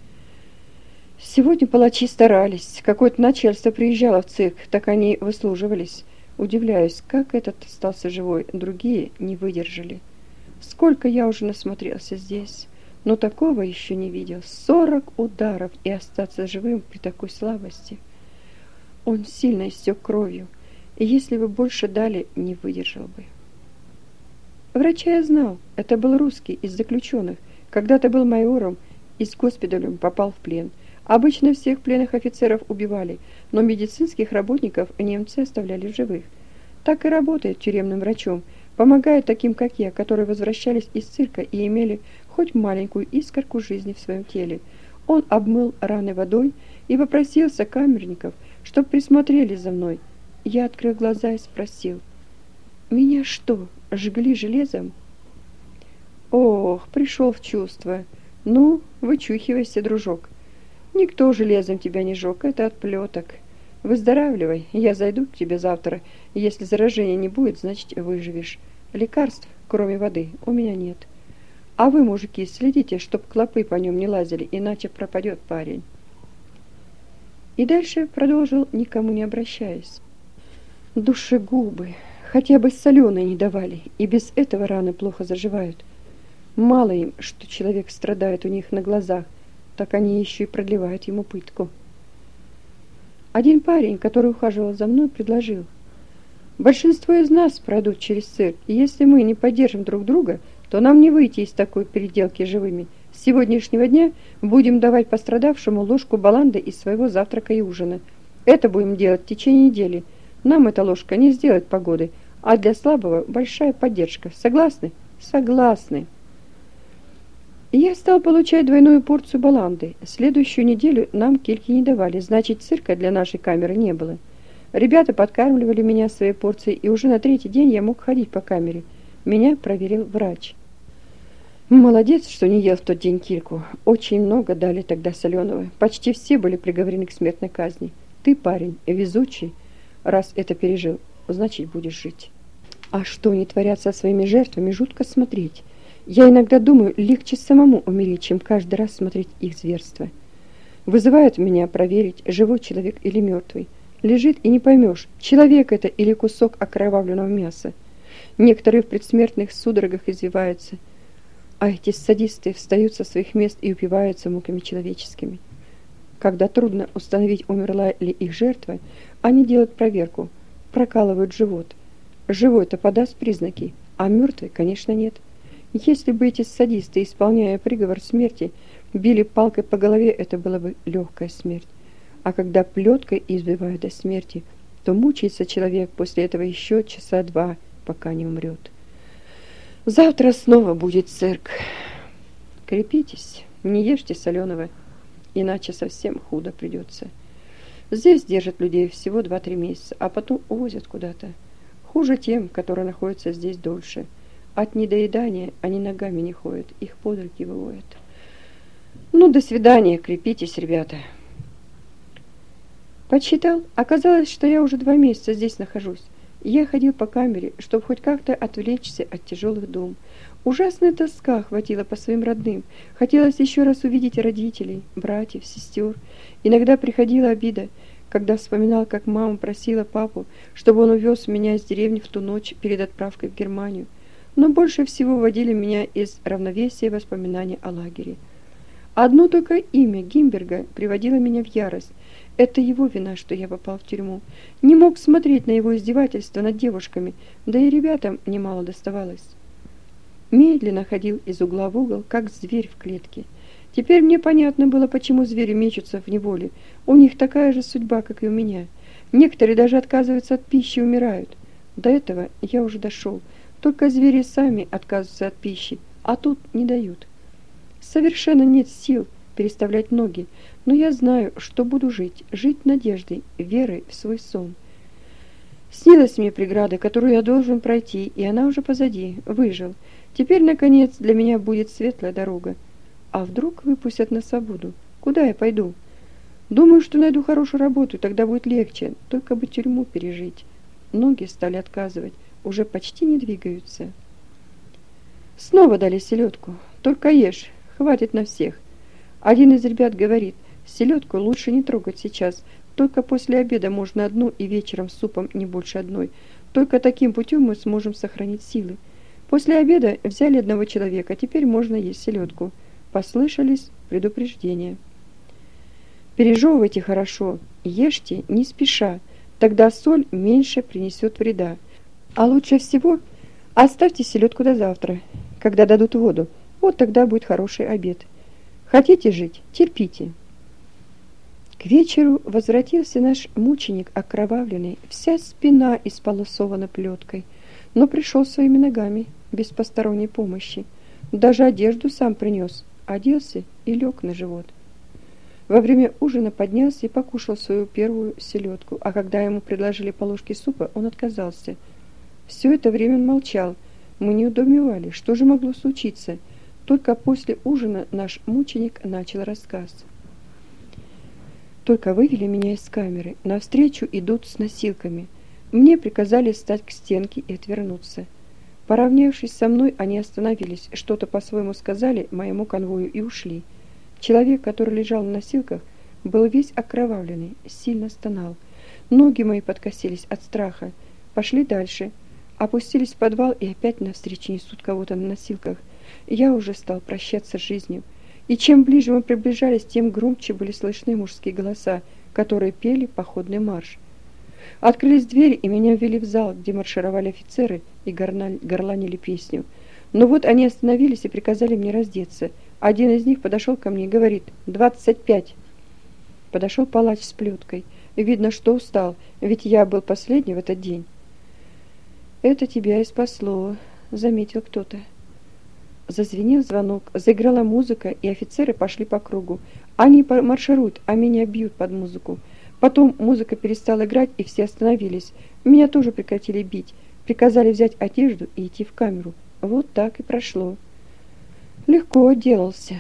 сегодня палачи старались, какое-то начальство приезжало в цирк, так они выслуживались. Удивляюсь, как этот остался живой, другие не выдержали. Сколько я уже насмотрелся здесь, но такого еще не видел. 40 ударов и остаться живым при такой слабости. Он сильно истек кровью, и если бы больше дали, не выдержал бы. Врача я знал, это был русский из заключенных, когда-то был майором и с госпиталем попал в плен. Обычно всех пленных офицеров убивали, но медицинских работников немцы оставляли в живых. Так и работает тюремным врачом, помогает таким, как я, которые возвращались из цирка и имели хоть маленькую искорку жизни в своем теле. Он обмыл раны водой и попросил сокамерников, чтоб присмотрели за мной. Я открыл глаза и спросил: меня что, жгли железом? Ох, пришел в чувство. Ну, вычухивайся, дружок. Никто железом тебя не жег, это от плеток. Выздоравливай, я зайду к тебе завтра. Если заражения не будет, значит, выживешь. Лекарств, кроме воды, у меня нет. А вы, мужики, следите, чтоб клопы по нем не лазили, иначе пропадет парень. И дальше продолжил, никому не обращаясь. Душегубы, хотя бы соленые не давали, и без этого раны плохо заживают. Мало им, что человек страдает у них на глазах, так они еще и продлевают ему пытку. Один парень, который ухаживал за мной, предложил: большинство из нас пройдут через цирк, и если мы не поддержим друг друга, то нам не выйти из такой переделки живыми. С сегодняшнего дня будем давать пострадавшему ложку баланды из своего завтрака и ужина. Это будем делать в течение недели. Нам эта ложка не сделает погоды, а для слабого большая поддержка. Согласны? Согласны. И я стал получать двойную порцию баланды. Следующую неделю нам кильки не давали, значит, цирка для нашей камеры не было. Ребята подкармливали меня своей порцией, и уже на третий день я мог ходить по камере. Меня проверил врач. Молодец, что не ел в тот день кильку. Очень много дали тогда соленого. Почти все были приговорены к смертной казни. Ты, парень, везучий. Раз это пережил, значит, будешь жить. А что они творят со своими жертвами, жутко смотреть. Я иногда думаю, легче самому умереть, чем каждый раз смотреть их зверство. Вызывают меня проверить, живой человек или мертвый. Лежит и не поймешь, человек это или кусок окровавленного мяса. Некоторые в предсмертных судорогах извиваются, а эти садисты встают со своих мест и упиваются муками человеческими. Когда трудно установить, умерла ли их жертва, они делают проверку, прокалывают живот. Живой-то подаст признаки, а мертвый, конечно, нет. Если бы эти садисты, исполняя приговор смерти, били палкой по голове, это была бы легкая смерть. А когда плеткой избивают до смерти, то мучается человек после этого еще часа два, пока не умрет. Завтра снова будет цирк. Крепитесь, не ешьте соленого, иначе совсем худо придется. Здесь держат людей всего 2-3 месяца, а потом увозят куда-то. Хуже тем, которые находятся здесь дольше. От недоедания они ногами не ходят, их под руки выводят. Ну, до свидания, крепитесь, ребята. Подсчитал, оказалось, что я уже 2 месяца здесь нахожусь. Я ходил по камере, чтобы хоть как-то отвлечься от тяжелых дум. Ужасная тоска охватила по своим родным. Хотелось еще раз увидеть родителей, братьев, сестер. Иногда приходила обида, когда вспоминал, как мама просила папу, чтобы он увез меня из деревни в ту ночь перед отправкой в Германию. Но больше всего вводили меня из равновесия воспоминания о лагере. Одно только имя Гимберга приводило меня в ярость. Это его вина, что я попал в тюрьму. Не мог смотреть на его издевательства над девушками, да и ребятам немало доставалось. Медленно ходил из угла в угол, как зверь в клетке. Теперь мне понятно было, почему звери мечутся в неволе. У них такая же судьба, как и у меня. Некоторые даже отказываются от пищи и умирают. До этого я уже дошел. Только звери сами отказываются от пищи, а тут не дают. Совершенно нет сил переставлять ноги, но я знаю, что буду жить надеждой, верой в свой сон. Снилась мне преграда, которую я должен пройти, и она уже позади, выжил. Теперь, наконец, для меня будет светлая дорога. А вдруг выпустят на свободу? Куда я пойду? Думаю, что найду хорошую работу, тогда будет легче, только бы тюрьму пережить. Ноги стали отказывать, уже почти не двигаются. Снова дали селедку. Только ешь, хватит на всех. Один из ребят говорит, селедку лучше не трогать сейчас, только после обеда можно одну и вечером с супом не больше одной. Только таким путем мы сможем сохранить силы. После обеда взяли одного человека, теперь можно есть селедку. Послышались предупреждения. Пережевывайте хорошо, ешьте не спеша, тогда соль меньше принесет вреда. А лучше всего оставьте селедку до завтра, когда дадут воду. Вот тогда будет хороший обед. Хотите жить? Терпите. К вечеру возвратился наш мученик окровавленный, вся спина исполосована плеткой, но пришел своими ногами, без посторонней помощи. Даже одежду сам принес, оделся и лег на живот. Во время ужина поднялся и покушал свою первую селедку, а когда ему предложили по ложке супа, он отказался. Все это время он молчал. Мы недоумевали, что же могло случиться. Только после ужина наш мученик начал рассказ. Только вывели меня из камеры. Навстречу идут с носилками. Мне приказали встать к стенке и отвернуться. Поравнявшись со мной, они остановились, что-то по-своему сказали моему конвою и ушли. Человек, который лежал на носилках, был весь окровавленный, сильно стонал. Ноги мои подкосились от страха. Пошли дальше. Опустились в подвал и опять навстречу несут кого-то на носилках. Я уже стал прощаться с жизнью. И чем ближе мы приближались, тем громче были слышны мужские голоса, которые пели походный марш. Открылись двери, и меня ввели в зал, где маршировали офицеры и горланили песню. Но вот они остановились и приказали мне раздеться. Один из них подошел ко мне и говорит: 25. Подошел палач с плеткой. Видно, что устал, ведь я был последний в этот день. Это тебя и спасло, заметил кто-то. Зазвенел звонок, заиграла музыка, и офицеры пошли по кругу. Они маршируют, а меня бьют под музыку. Потом музыка перестала играть, и все остановились. Меня тоже прекратили бить. Приказали взять одежду и идти в камеру. Вот так и прошло. Легко отделался.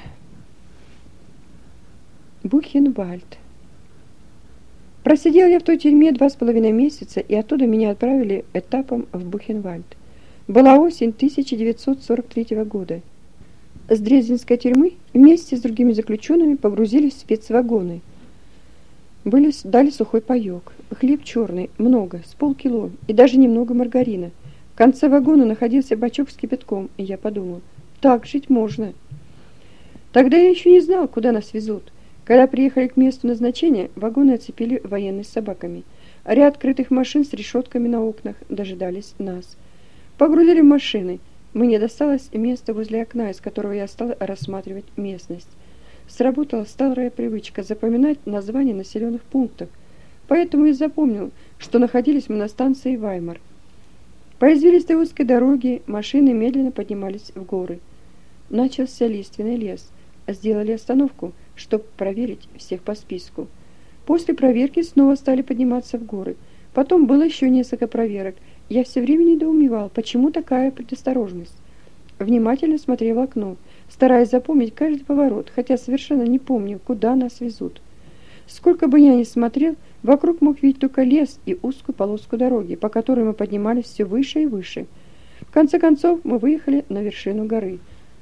Бухенвальд. Просидел я в той тюрьме 2,5 месяца, и оттуда меня отправили этапом в Бухенвальд. Была осень 1943 года. С Дрезденской тюрьмы вместе с другими заключенными погрузились в спецвагоны. Дали сухой паёк, хлеб черный, много, с полкило, и даже немного маргарина. В конце вагона находился бачок с кипятком, и я подумал, так жить можно. Тогда я еще не знал, куда нас везут. Когда приехали к месту назначения, вагоны оцепили военные с собаками. Ряд открытых машин с решетками на окнах дожидались нас. Погрузили в машины. Мне досталось место возле окна, из которого я стал рассматривать местность. Сработала старая привычка запоминать названия населенных пунктов, поэтому и запомнил, что находились мы на станции Ваймар. По извилистой узкой дороге машины медленно поднимались в горы. Начался лиственный лес. Сделали остановку, чтобы проверить всех по списку. После проверки снова стали подниматься в горы. Потом было еще несколько проверок. Я все время недоумевал, почему такая предосторожность. Внимательно смотрел в окно, стараясь запомнить каждый поворот, хотя совершенно не помню, куда нас везут. Сколько бы я ни смотрел, вокруг мог видеть только лес и узкую полоску дороги, по которой мы поднимались все выше и выше. В конце концов мы выехали на вершину горы.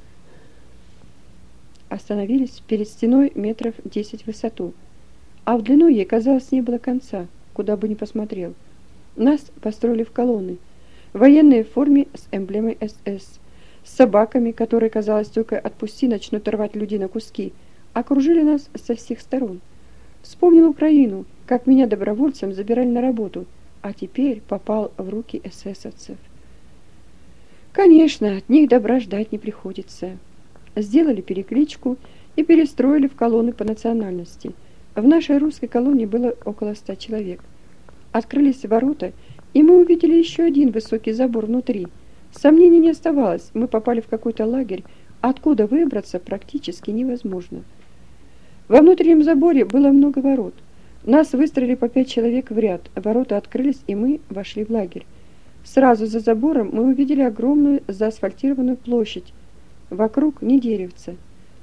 Остановились перед стеной метров 10 в высоту, а в длину ей, казалось, не было конца, куда бы ни посмотрел. Нас построили в колонны, военные в форме с эмблемой СС, с собаками, которые, казалось, только отпусти, начнут рвать людей на куски, окружили нас со всех сторон. Вспомнил Украину, как меня добровольцем забирали на работу, а теперь попал в руки эсэсовцев. Конечно, от них добра ждать не приходится. Сделали перекличку и перестроили в колонны по национальности. В нашей русской колонии было около 100 человек. Открылись ворота, и мы увидели еще один высокий забор внутри. Сомнений не оставалось, мы попали в какой-то лагерь, откуда выбраться практически невозможно. Во внутреннем заборе было много ворот. Нас выстроили по 5 человек в ряд, ворота открылись, и мы вошли в лагерь. Сразу за забором мы увидели огромную заасфальтированную площадь. Вокруг ни деревца.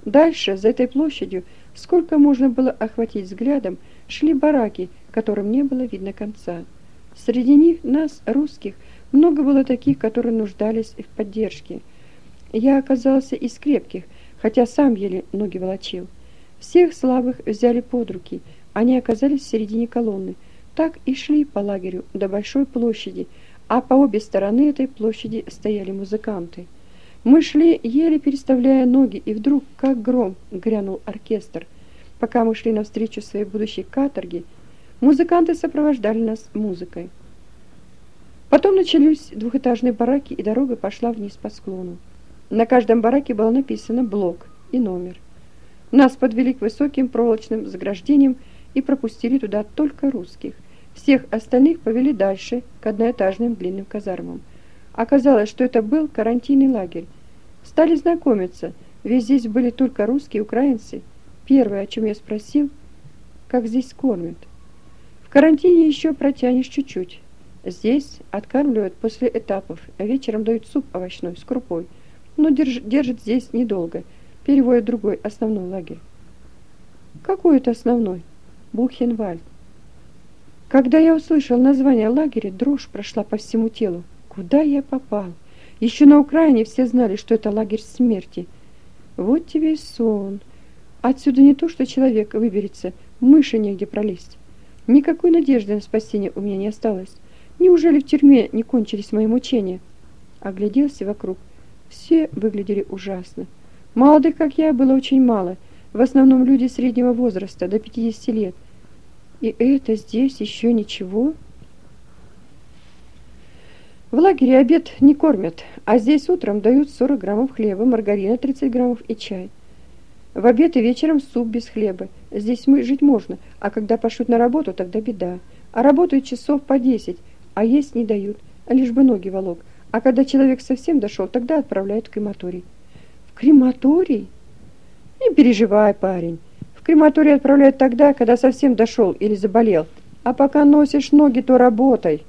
Дальше, за этой площадью, сколько можно было охватить взглядом, шли бараки, которым не было видно конца. Среди них, нас, русских, много было таких, которые нуждались в поддержке. Я оказался из крепких, хотя сам еле ноги волочил. Всех слабых взяли под руки, они оказались в середине колонны. Так и шли по лагерю до большой площади, а по обе стороны этой площади стояли музыканты. Мы шли, еле переставляя ноги, и вдруг, как гром, грянул оркестр. Пока мы шли навстречу своей будущей каторге, музыканты сопровождали нас музыкой. Потом начались двухэтажные бараки, и дорога пошла вниз по склону. На каждом бараке было написано блок и номер. Нас подвели к высоким проволочным заграждениям и пропустили туда только русских. Всех остальных повели дальше, к одноэтажным длинным казармам. Оказалось, что это был карантинный лагерь. Стали знакомиться, ведь здесь были только русские и украинцы. Первое, о чем я спросил, как здесь кормят. В карантине еще протянешь чуть-чуть. Здесь откармливают после этапов, а вечером дают суп овощной с крупой. Но держат здесь недолго, переводят в другой основной лагерь. Какой это основной? Бухенвальд. Когда я услышал название лагеря, дрожь прошла по всему телу. Куда я попал? Еще на Украине все знали, что это лагерь смерти. Вот тебе и сон. Отсюда не то, что человек выберется, мыши негде пролезть. Никакой надежды на спасение у меня не осталось. Неужели в тюрьме не кончились мои мучения? Огляделся вокруг. Все выглядели ужасно. Молодых, как я, было очень мало. В основном люди среднего возраста, до 50 лет. И это здесь еще ничего? В лагере обед не кормят, а здесь утром дают 40 граммов хлеба, маргарина 30 граммов и чай. В обед и вечером суп без хлеба. Здесь жить можно, а когда пошлют на работу, тогда беда. А работают часов по 10, а есть не дают, лишь бы ноги волок. А когда человек совсем дошел, тогда отправляют в крематорий. В крематорий? Не переживай, парень. В крематорий отправляют тогда, когда совсем дошел или заболел. А пока носишь ноги, то работай.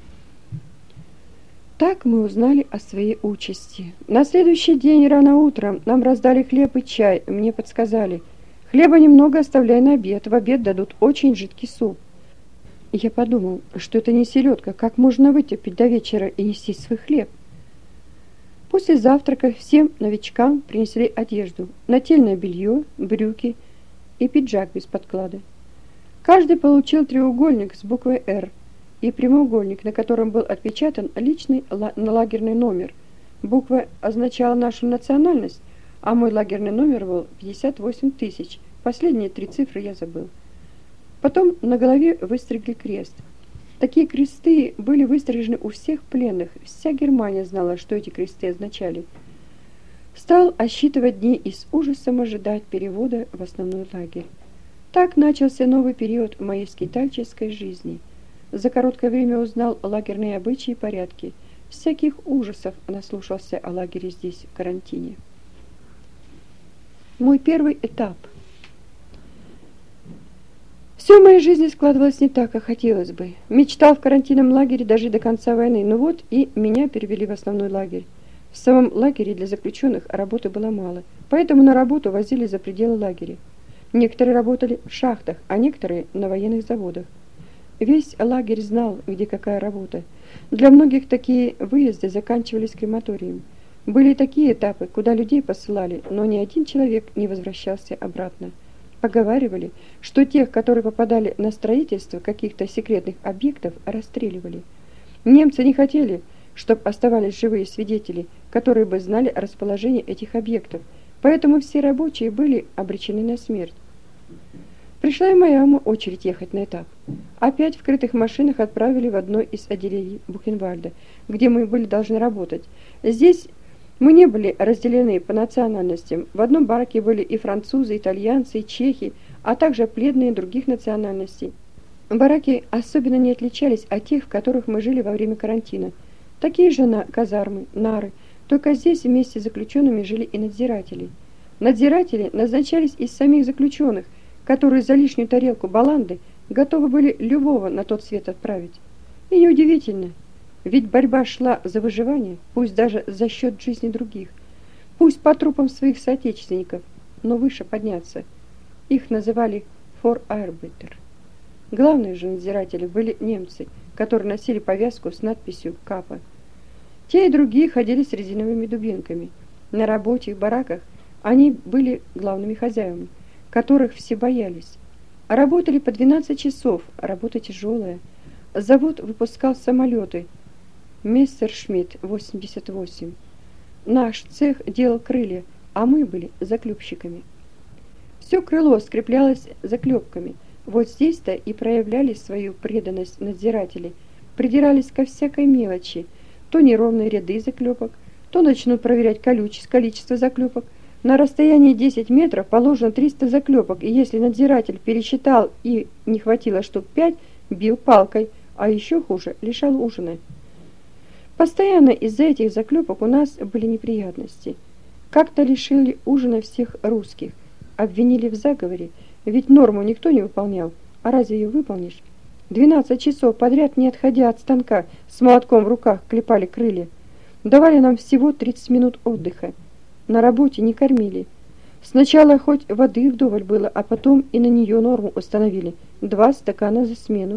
Так мы узнали о своей участи. На следующий день рано утром нам раздали хлеб и чай. Мне подсказали: хлеба немного оставляй на обед. В обед дадут очень жидкий суп. Я подумал, что это не селедка. Как можно вытерпеть до вечера и нести свой хлеб? После завтрака всем новичкам принесли одежду: нательное белье, брюки и пиджак без подклада. Каждый получил треугольник с буквой «Р» и прямоугольник, на котором был отпечатан личный лагерный номер. Буква означала нашу национальность, а мой лагерный номер был 58 тысяч. Последние 3 цифры я забыл. Потом на голове выстригли крест. Такие кресты были выстрижены у всех пленных. Вся Германия знала, что эти кресты означали. Стал отсчитывать дни и с ужасом ожидать перевода в основной лагерь. Так начался новый период моей скитальческой жизни. За короткое время узнал лагерные обычаи и порядки. Всяких ужасов наслушался о лагере здесь, в карантине. Мой первый этап. Все в моей жизни складывалось не так, как хотелось бы. Мечтал в карантинном лагере дожить до конца войны, но вот и меня перевели в основной лагерь. В самом лагере для заключенных работы было мало, поэтому на работу возили за пределы лагеря. Некоторые работали в шахтах, а некоторые на военных заводах. Весь лагерь знал, где какая работа. Для многих такие выезды заканчивались крематорием. Были такие этапы, куда людей посылали, но ни один человек не возвращался обратно. Поговаривали, что тех, которые попадали на строительство каких-то секретных объектов, расстреливали. Немцы не хотели, чтобы оставались живые свидетели, которые бы знали о расположении этих объектов, поэтому все рабочие были обречены на смерть. Пришла и моя очередь ехать на этап. Опять в крытых машинах отправили в одно из отделений Бухенвальда, где мы были должны работать. Здесь мы не были разделены по национальностям. В одном бараке были и французы, и итальянцы, и чехи, а также пленные других национальностей. Бараки особенно не отличались от тех, в которых мы жили во время карантина. Такие же казармы, нары, только здесь вместе с заключенными жили и надзиратели. Надзиратели назначались из самих заключенных, которые за лишнюю тарелку баланды готовы были любого на тот свет отправить. И неудивительно, ведь борьба шла за выживание, пусть даже за счет жизни других, пусть по трупам своих соотечественников. но выше подняться. Их называли форарбитер. Главные же надзиратели были немцы, которые носили повязку с надписью «Капа». Те и другие ходили с резиновыми дубинками. На работе и бараках они были главными хозяевами, которых все боялись. Работали по 12 часов, работа тяжелая. Завод выпускал самолеты Мессершмитт 88. Наш цех делал крылья, а мы были заклепщиками. Все крыло скреплялось заклепками. Вот здесь-то и проявляли свою преданность надзиратели, придирались ко всякой мелочи, то неровные ряды заклепок, то начнут проверять количество заклепок. На расстоянии 10 метров положено 300 заклепок, и если надзиратель пересчитал и не хватило штук 5, бил палкой, а еще хуже, лишал ужина. Постоянно из-за этих заклепок у нас были неприятности. Как-то лишили ужина всех русских, обвинили в заговоре, ведь норму никто не выполнял, а разве ее выполнишь? 12 часов подряд, не отходя от станка, с молотком в руках клепали крылья. Давали нам всего 30 минут отдыха. На работе не кормили. Сначала хоть воды вдоволь было, а потом и на нее норму установили. 2 стакана за смену.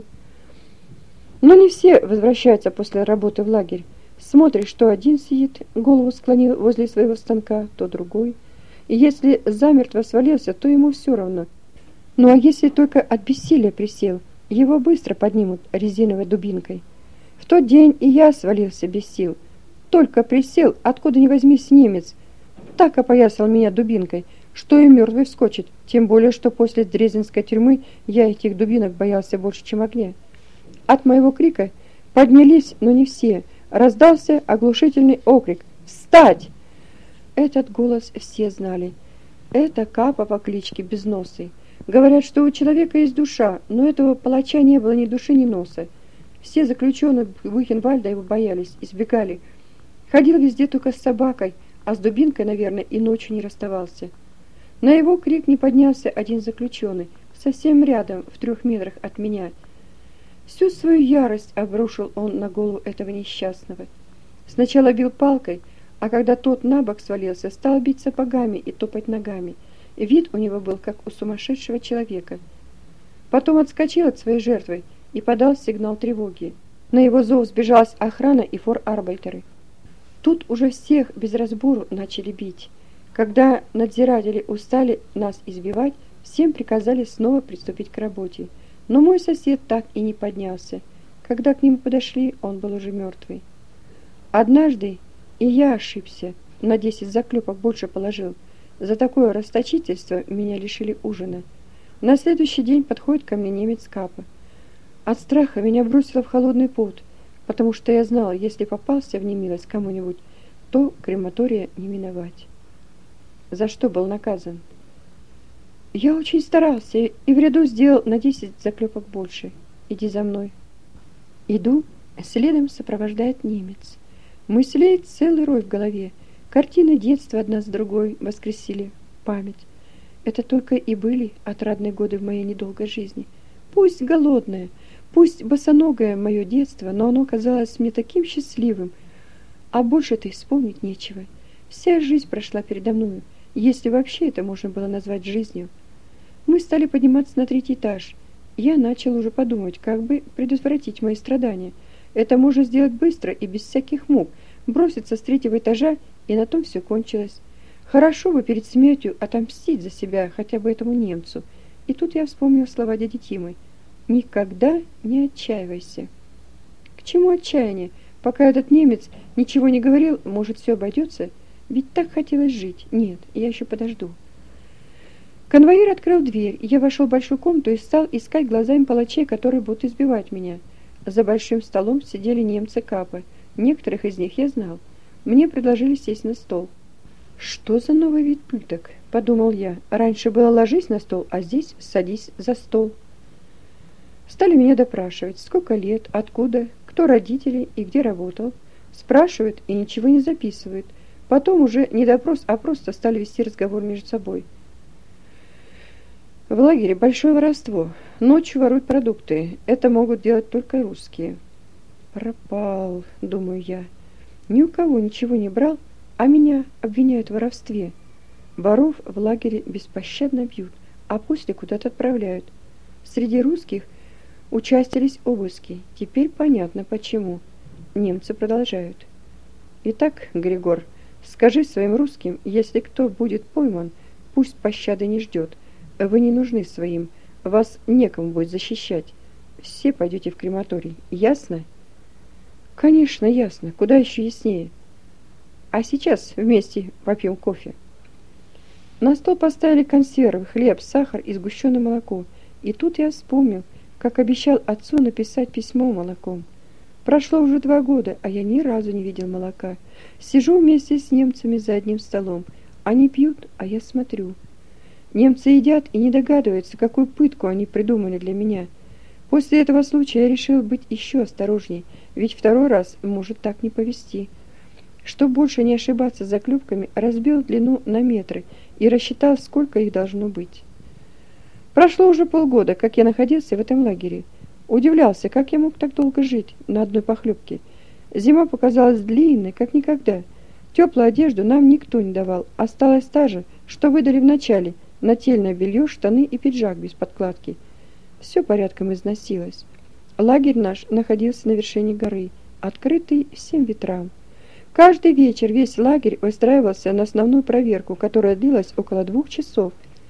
Но не все возвращаются после работы в лагерь. Смотришь, что один сидит, голову склонил возле своего станка, то другой. И если замертво свалился, то ему все равно. Ну а если только от бессилия присел, его быстро поднимут резиновой дубинкой. В тот день и я свалился без сил. Только присел, откуда ни возьмись немец. Так опоясал меня дубинкой, что и мертвый вскочит, тем более, что после Дрезденской тюрьмы я этих дубинок боялся больше, чем огня. От моего крика поднялись, но не все. Раздался оглушительный окрик «Встать!». Этот голос все знали. Это Капа по кличке Безносый. Говорят, что у человека есть душа, но этого палача не было ни души, ни носа. Все заключенные Бухенвальда его боялись, избегали. Ходил везде только с собакой, а с дубинкой, наверное, и ночью не расставался. На его крик не поднялся один заключенный, совсем рядом, в 3 метрах от меня. Всю свою ярость обрушил он на голову этого несчастного. Сначала бил палкой, а когда тот на бок свалился, стал бить сапогами и топать ногами. Вид у него был, как у сумасшедшего человека. Потом отскочил от своей жертвы и подал сигнал тревоги. На его зов сбежалась охрана и форарбайтеры. Тут уже всех без разбору начали бить. Когда надзиратели устали нас избивать, всем приказали снова приступить к работе. Но мой сосед так и не поднялся. Когда к нему подошли, он был уже мертвый. Однажды и я ошибся, на 10 заклепок больше положил. За такое расточительство меня лишили ужина. На следующий день подходит ко мне немец Капа. От страха меня бросило в холодный пот, потому что я знала, если попался в немилость кому-нибудь, то крематория не миновать. За что был наказан? Я очень старался и в ряду сделал на 10 заклепок больше. Иди за мной. Иду, следом сопровождает немец. Мыслей целый рой в голове. Картины детства одна с другой воскресили память. Это только и были отрадные годы в моей недолгой жизни. Пусть голодное, пусть босоногое мое детство, но оно казалось мне таким счастливым. А больше-то и вспомнить нечего. Вся жизнь прошла передо мною, если вообще это можно было назвать жизнью. Мы стали подниматься на 3-й этаж. Я начал уже подумать, как бы предотвратить мои страдания. Это можно сделать быстро и без всяких мук. Броситься с 3-го этажа, и на том все кончилось. Хорошо бы перед смертью отомстить за себя хотя бы этому немцу. И тут я вспомнил слова дяди Тимы. «Никогда не отчаивайся». К чему отчаяние? Пока этот немец ничего не говорил, может, все обойдется? Ведь так хотелось жить. Нет, я еще подожду. Конвоир открыл дверь, и я вошел в большую комнату и стал искать глазами палачей, которые будут избивать меня. За большим столом сидели немцы Капа. Некоторых из них я знал. Мне предложили сесть на стол. «Что за новый вид пыток?» – подумал я. «Раньше было ложись на стол, а здесь садись за стол». Стали меня допрашивать, сколько лет, откуда, кто родители и где работал. Спрашивают и ничего не записывают. Потом уже не допрос, а просто стали вести разговор между собой. В лагере большое воровство. Ночью воруют продукты. Это могут делать только русские. Пропал, думаю я. Ни у кого ничего не брал, а меня обвиняют в воровстве. Воров в лагере беспощадно бьют, а после куда-то отправляют. Среди русских участились обыски. Теперь понятно почему. Немцы продолжают. Итак, Григор, скажи своим русским, если кто будет пойман, пусть пощады не ждет. Вы не нужны своим, вас некому будет защищать. Все пойдете в крематорий. Ясно? Конечно, ясно. Куда еще яснее? А сейчас вместе попьем кофе. На стол поставили консервы, хлеб, сахар и сгущенное молоко. И тут я вспомнил, как обещал отцу написать письмо молоком. Прошло уже 2 года, а я ни разу не видел молока. Сижу вместе с немцами за одним столом. Они пьют, а я смотрю. Немцы едят и не догадываются, какую пытку они придумали для меня. После этого случая я решил быть еще осторожней, ведь 2-й раз может так не повезти. Чтоб больше не ошибаться с заклепками, разбил длину на метры и рассчитал, сколько их должно быть. Прошло уже полгода, как я находился в этом лагере. Удивлялся, как я мог так долго жить на одной похлебке. Зима показалась длинной, как никогда. Теплую одежду нам никто не давал. Осталась та же, что выдали вначале: нательное белье, штаны и пиджак без подкладки. Все порядком износилось. Лагерь наш находился на вершине горы, открытый всем ветрам. Каждый вечер весь лагерь выстраивался на основную проверку, которая длилась около 2 часов.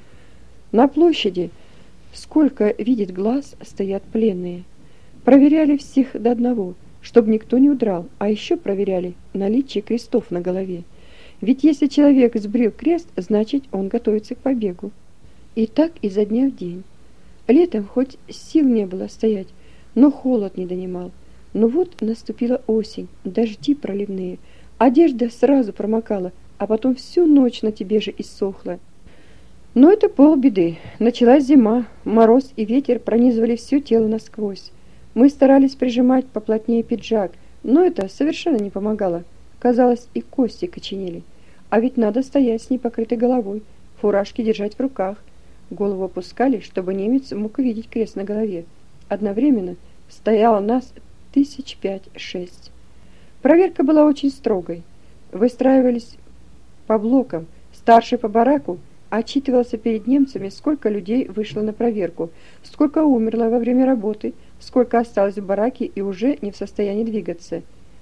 На площади, сколько видит глаз, стоят пленные. Проверяли всех до одного, чтобы никто не удрал, а еще проверяли наличие крестов на голове. Ведь если человек сбрил крест, значит, он готовится к побегу. И так изо дня в день. Летом хоть сил не было стоять, но холод не донимал. Но вот наступила осень, дожди проливные. Одежда сразу промокала, а потом всю ночь на тебе же иссохла. Но это полбеды. Началась зима, мороз и ветер пронизывали все тело насквозь. Мы старались прижимать поплотнее пиджак, но это совершенно не помогало. Казалось, и кости коченели. А ведь надо стоять с непокрытой головой, фуражки держать в руках. Голову опускали, чтобы немец мог видеть крест на голове. Одновременно стояло нас 5-6. Проверка была очень строгой. Выстраивались по блокам. Старший по бараку отчитывался перед немцами, сколько людей вышло на проверку, сколько умерло во время работы, сколько осталось в бараке и уже не в состоянии двигаться.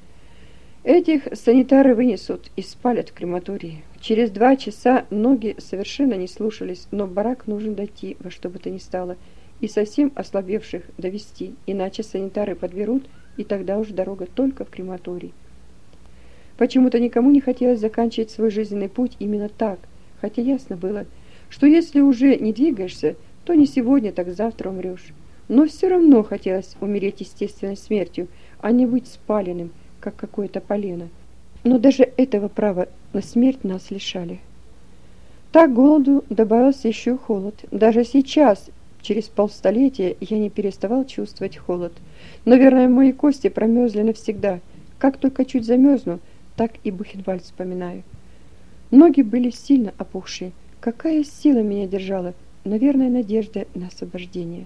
Этих санитары вынесут и спалят в крематории. Через 2 часа ноги совершенно не слушались, но в барак нужно дойти во что бы то ни стало, и совсем ослабевших довести, иначе санитары подберут, и тогда уж дорога только в крематорий. Почему-то никому не хотелось заканчивать свой жизненный путь именно так, хотя ясно было, что если уже не двигаешься, то не сегодня, так завтра умрешь. Но все равно хотелось умереть естественной смертью, а не быть спаленным, как какое-то полено. Но даже этого права на смерть нас лишали. Так к голоду добавился еще холод. Даже сейчас, через полстолетия, я не переставал чувствовать холод. Наверное, мои кости промерзли навсегда. Как только чуть замерзну, так и Бухенвальд вспоминаю. Ноги были сильно опухшие. Какая сила меня держала? Наверное, надежда на освобождение.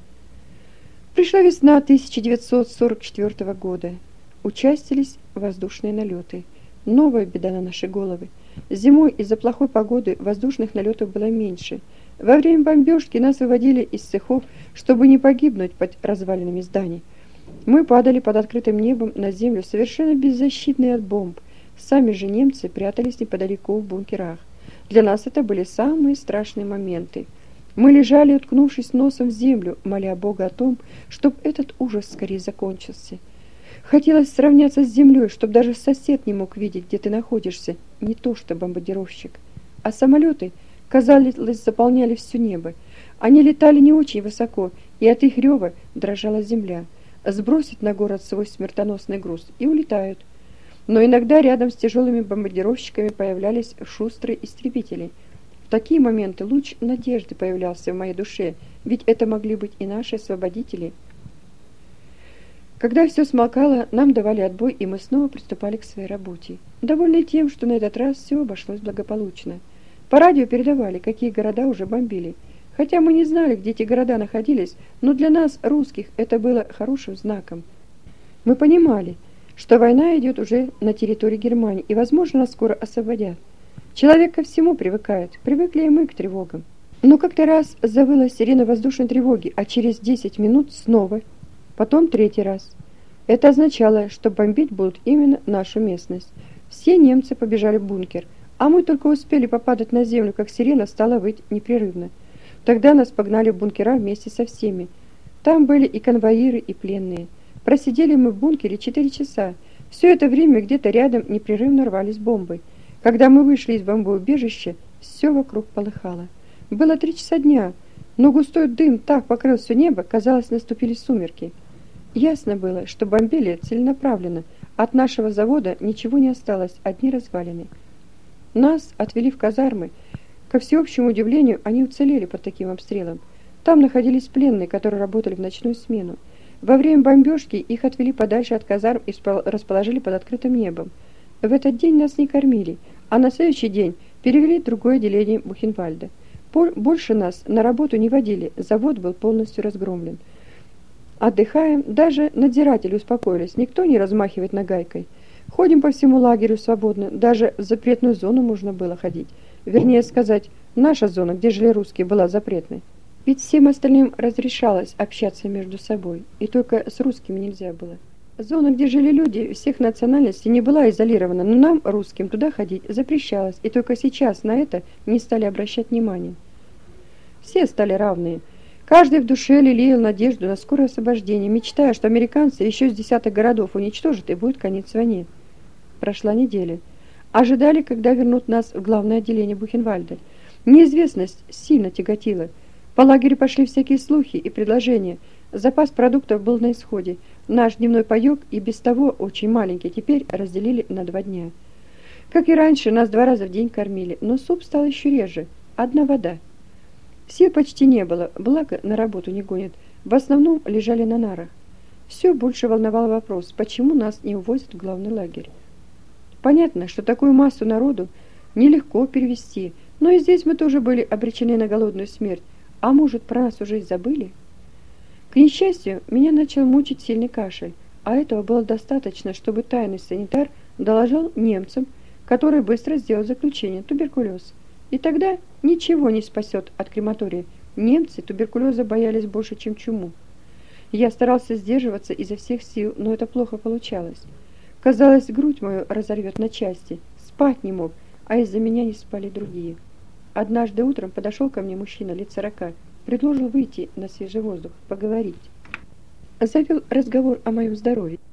Пришла весна 1944 года. Участились воздушные налеты. Новая беда на наши головы. Зимой из-за плохой погоды воздушных налетов было меньше. Во время бомбежки нас выводили из цехов, чтобы не погибнуть под развалинами зданий. Мы падали под открытым небом на землю, совершенно беззащитные от бомб. Сами же немцы прятались неподалеку в бункерах. Для нас это были самые страшные моменты. Мы лежали, уткнувшись носом в землю, моля Бога о том, чтобы этот ужас скорее закончился. Хотелось сравняться с землей, чтобы даже сосед не мог видеть, где ты находишься, не то что бомбардировщик. А самолеты, казалось, заполняли все небо. Они летали не очень высоко, и от их рева дрожала земля. Сбросить на город свой смертоносный груз и улетают. Но иногда рядом с тяжелыми бомбардировщиками появлялись шустрые истребители. В такие моменты луч надежды появлялся в моей душе, ведь это могли быть и наши освободители. Когда все смолкало, нам давали отбой, и мы снова приступали к своей работе. Довольны тем, что на этот раз все обошлось благополучно. По радио передавали, какие города уже бомбили. Хотя мы не знали, где эти города находились, но для нас, русских, это было хорошим знаком. Мы понимали, что война идет уже на территории Германии, и, возможно, нас скоро освободят. Человек ко всему привыкает, привыкли и мы к тревогам. Но как-то раз завыла сирена воздушной тревоги, а через 10 минут снова, потом третий раз. Это означало, что бомбить будут именно нашу местность. Все немцы побежали в бункер, а мы только успели попадать на землю, как сирена стала выть непрерывно. Тогда нас погнали в бункера вместе со всеми. Там были и конвоиры, и пленные. Просидели мы в бункере 4 часа. Все это время где-то рядом непрерывно рвались бомбы. Когда мы вышли из бомбоубежища, все вокруг полыхало. Было 3 часа дня, но густой дым так покрыл все небо, казалось, наступили сумерки. Ясно было, что бомбили целенаправленно. От нашего завода ничего не осталось, одни развалины. Нас отвели в казармы. Ко всеобщему удивлению, они уцелели под таким обстрелом. Там находились пленные, которые работали в ночную смену. Во время бомбежки их отвели подальше от казарм и расположили под открытым небом. В этот день нас не кормили, а на следующий день перевели в другое отделение Бухенвальда. Больше нас на работу не водили, завод был полностью разгромлен. Отдыхаем, даже надзиратели успокоились, никто не размахивает нагайкой. Ходим по всему лагерю свободно, даже в запретную зону можно было ходить. Вернее сказать, наша зона, где жили русские, была запретной. Ведь всем остальным разрешалось общаться между собой, и только с русскими нельзя было. Зона, где жили люди всех национальностей, не была изолирована, но нам, русским, туда ходить запрещалось, и только сейчас на это не стали обращать внимания. Все стали равные. Каждый в душе лелеял надежду на скорое освобождение, мечтая, что американцы еще с десяток городов уничтожат и будет конец войне. Прошла неделя. Ожидали, когда вернут нас в главное отделение Бухенвальда. Неизвестность сильно тяготила. По лагерю пошли всякие слухи и предложения. Запас продуктов был на исходе. Наш дневной паёк, и без того очень маленький, теперь разделили на 2 дня. Как и раньше, нас 2 раза в день кормили, но суп стал еще реже. Одна вода. Сил почти не было, благо на работу не гонят. В основном лежали на нарах. Все больше волновал вопрос, почему нас не увозят в главный лагерь. Понятно, что такую массу народу нелегко перевести, но и здесь мы тоже были обречены на голодную смерть. А может, про нас уже и забыли? К несчастью, меня начал мучить сильный кашель, а этого было достаточно, чтобы тайный санитар доложил немцам, который быстро сделал заключение – туберкулез. И тогда ничего не спасет от крематория. Немцы туберкулеза боялись больше, чем чуму. Я старался сдерживаться изо всех сил, но это плохо получалось. Казалось, грудь мою разорвет на части. Спать не мог, а из-за меня не спали другие. Однажды утром подошел ко мне мужчина лет 40, предложил выйти на свежий воздух, поговорить. Завел разговор о моем здоровье.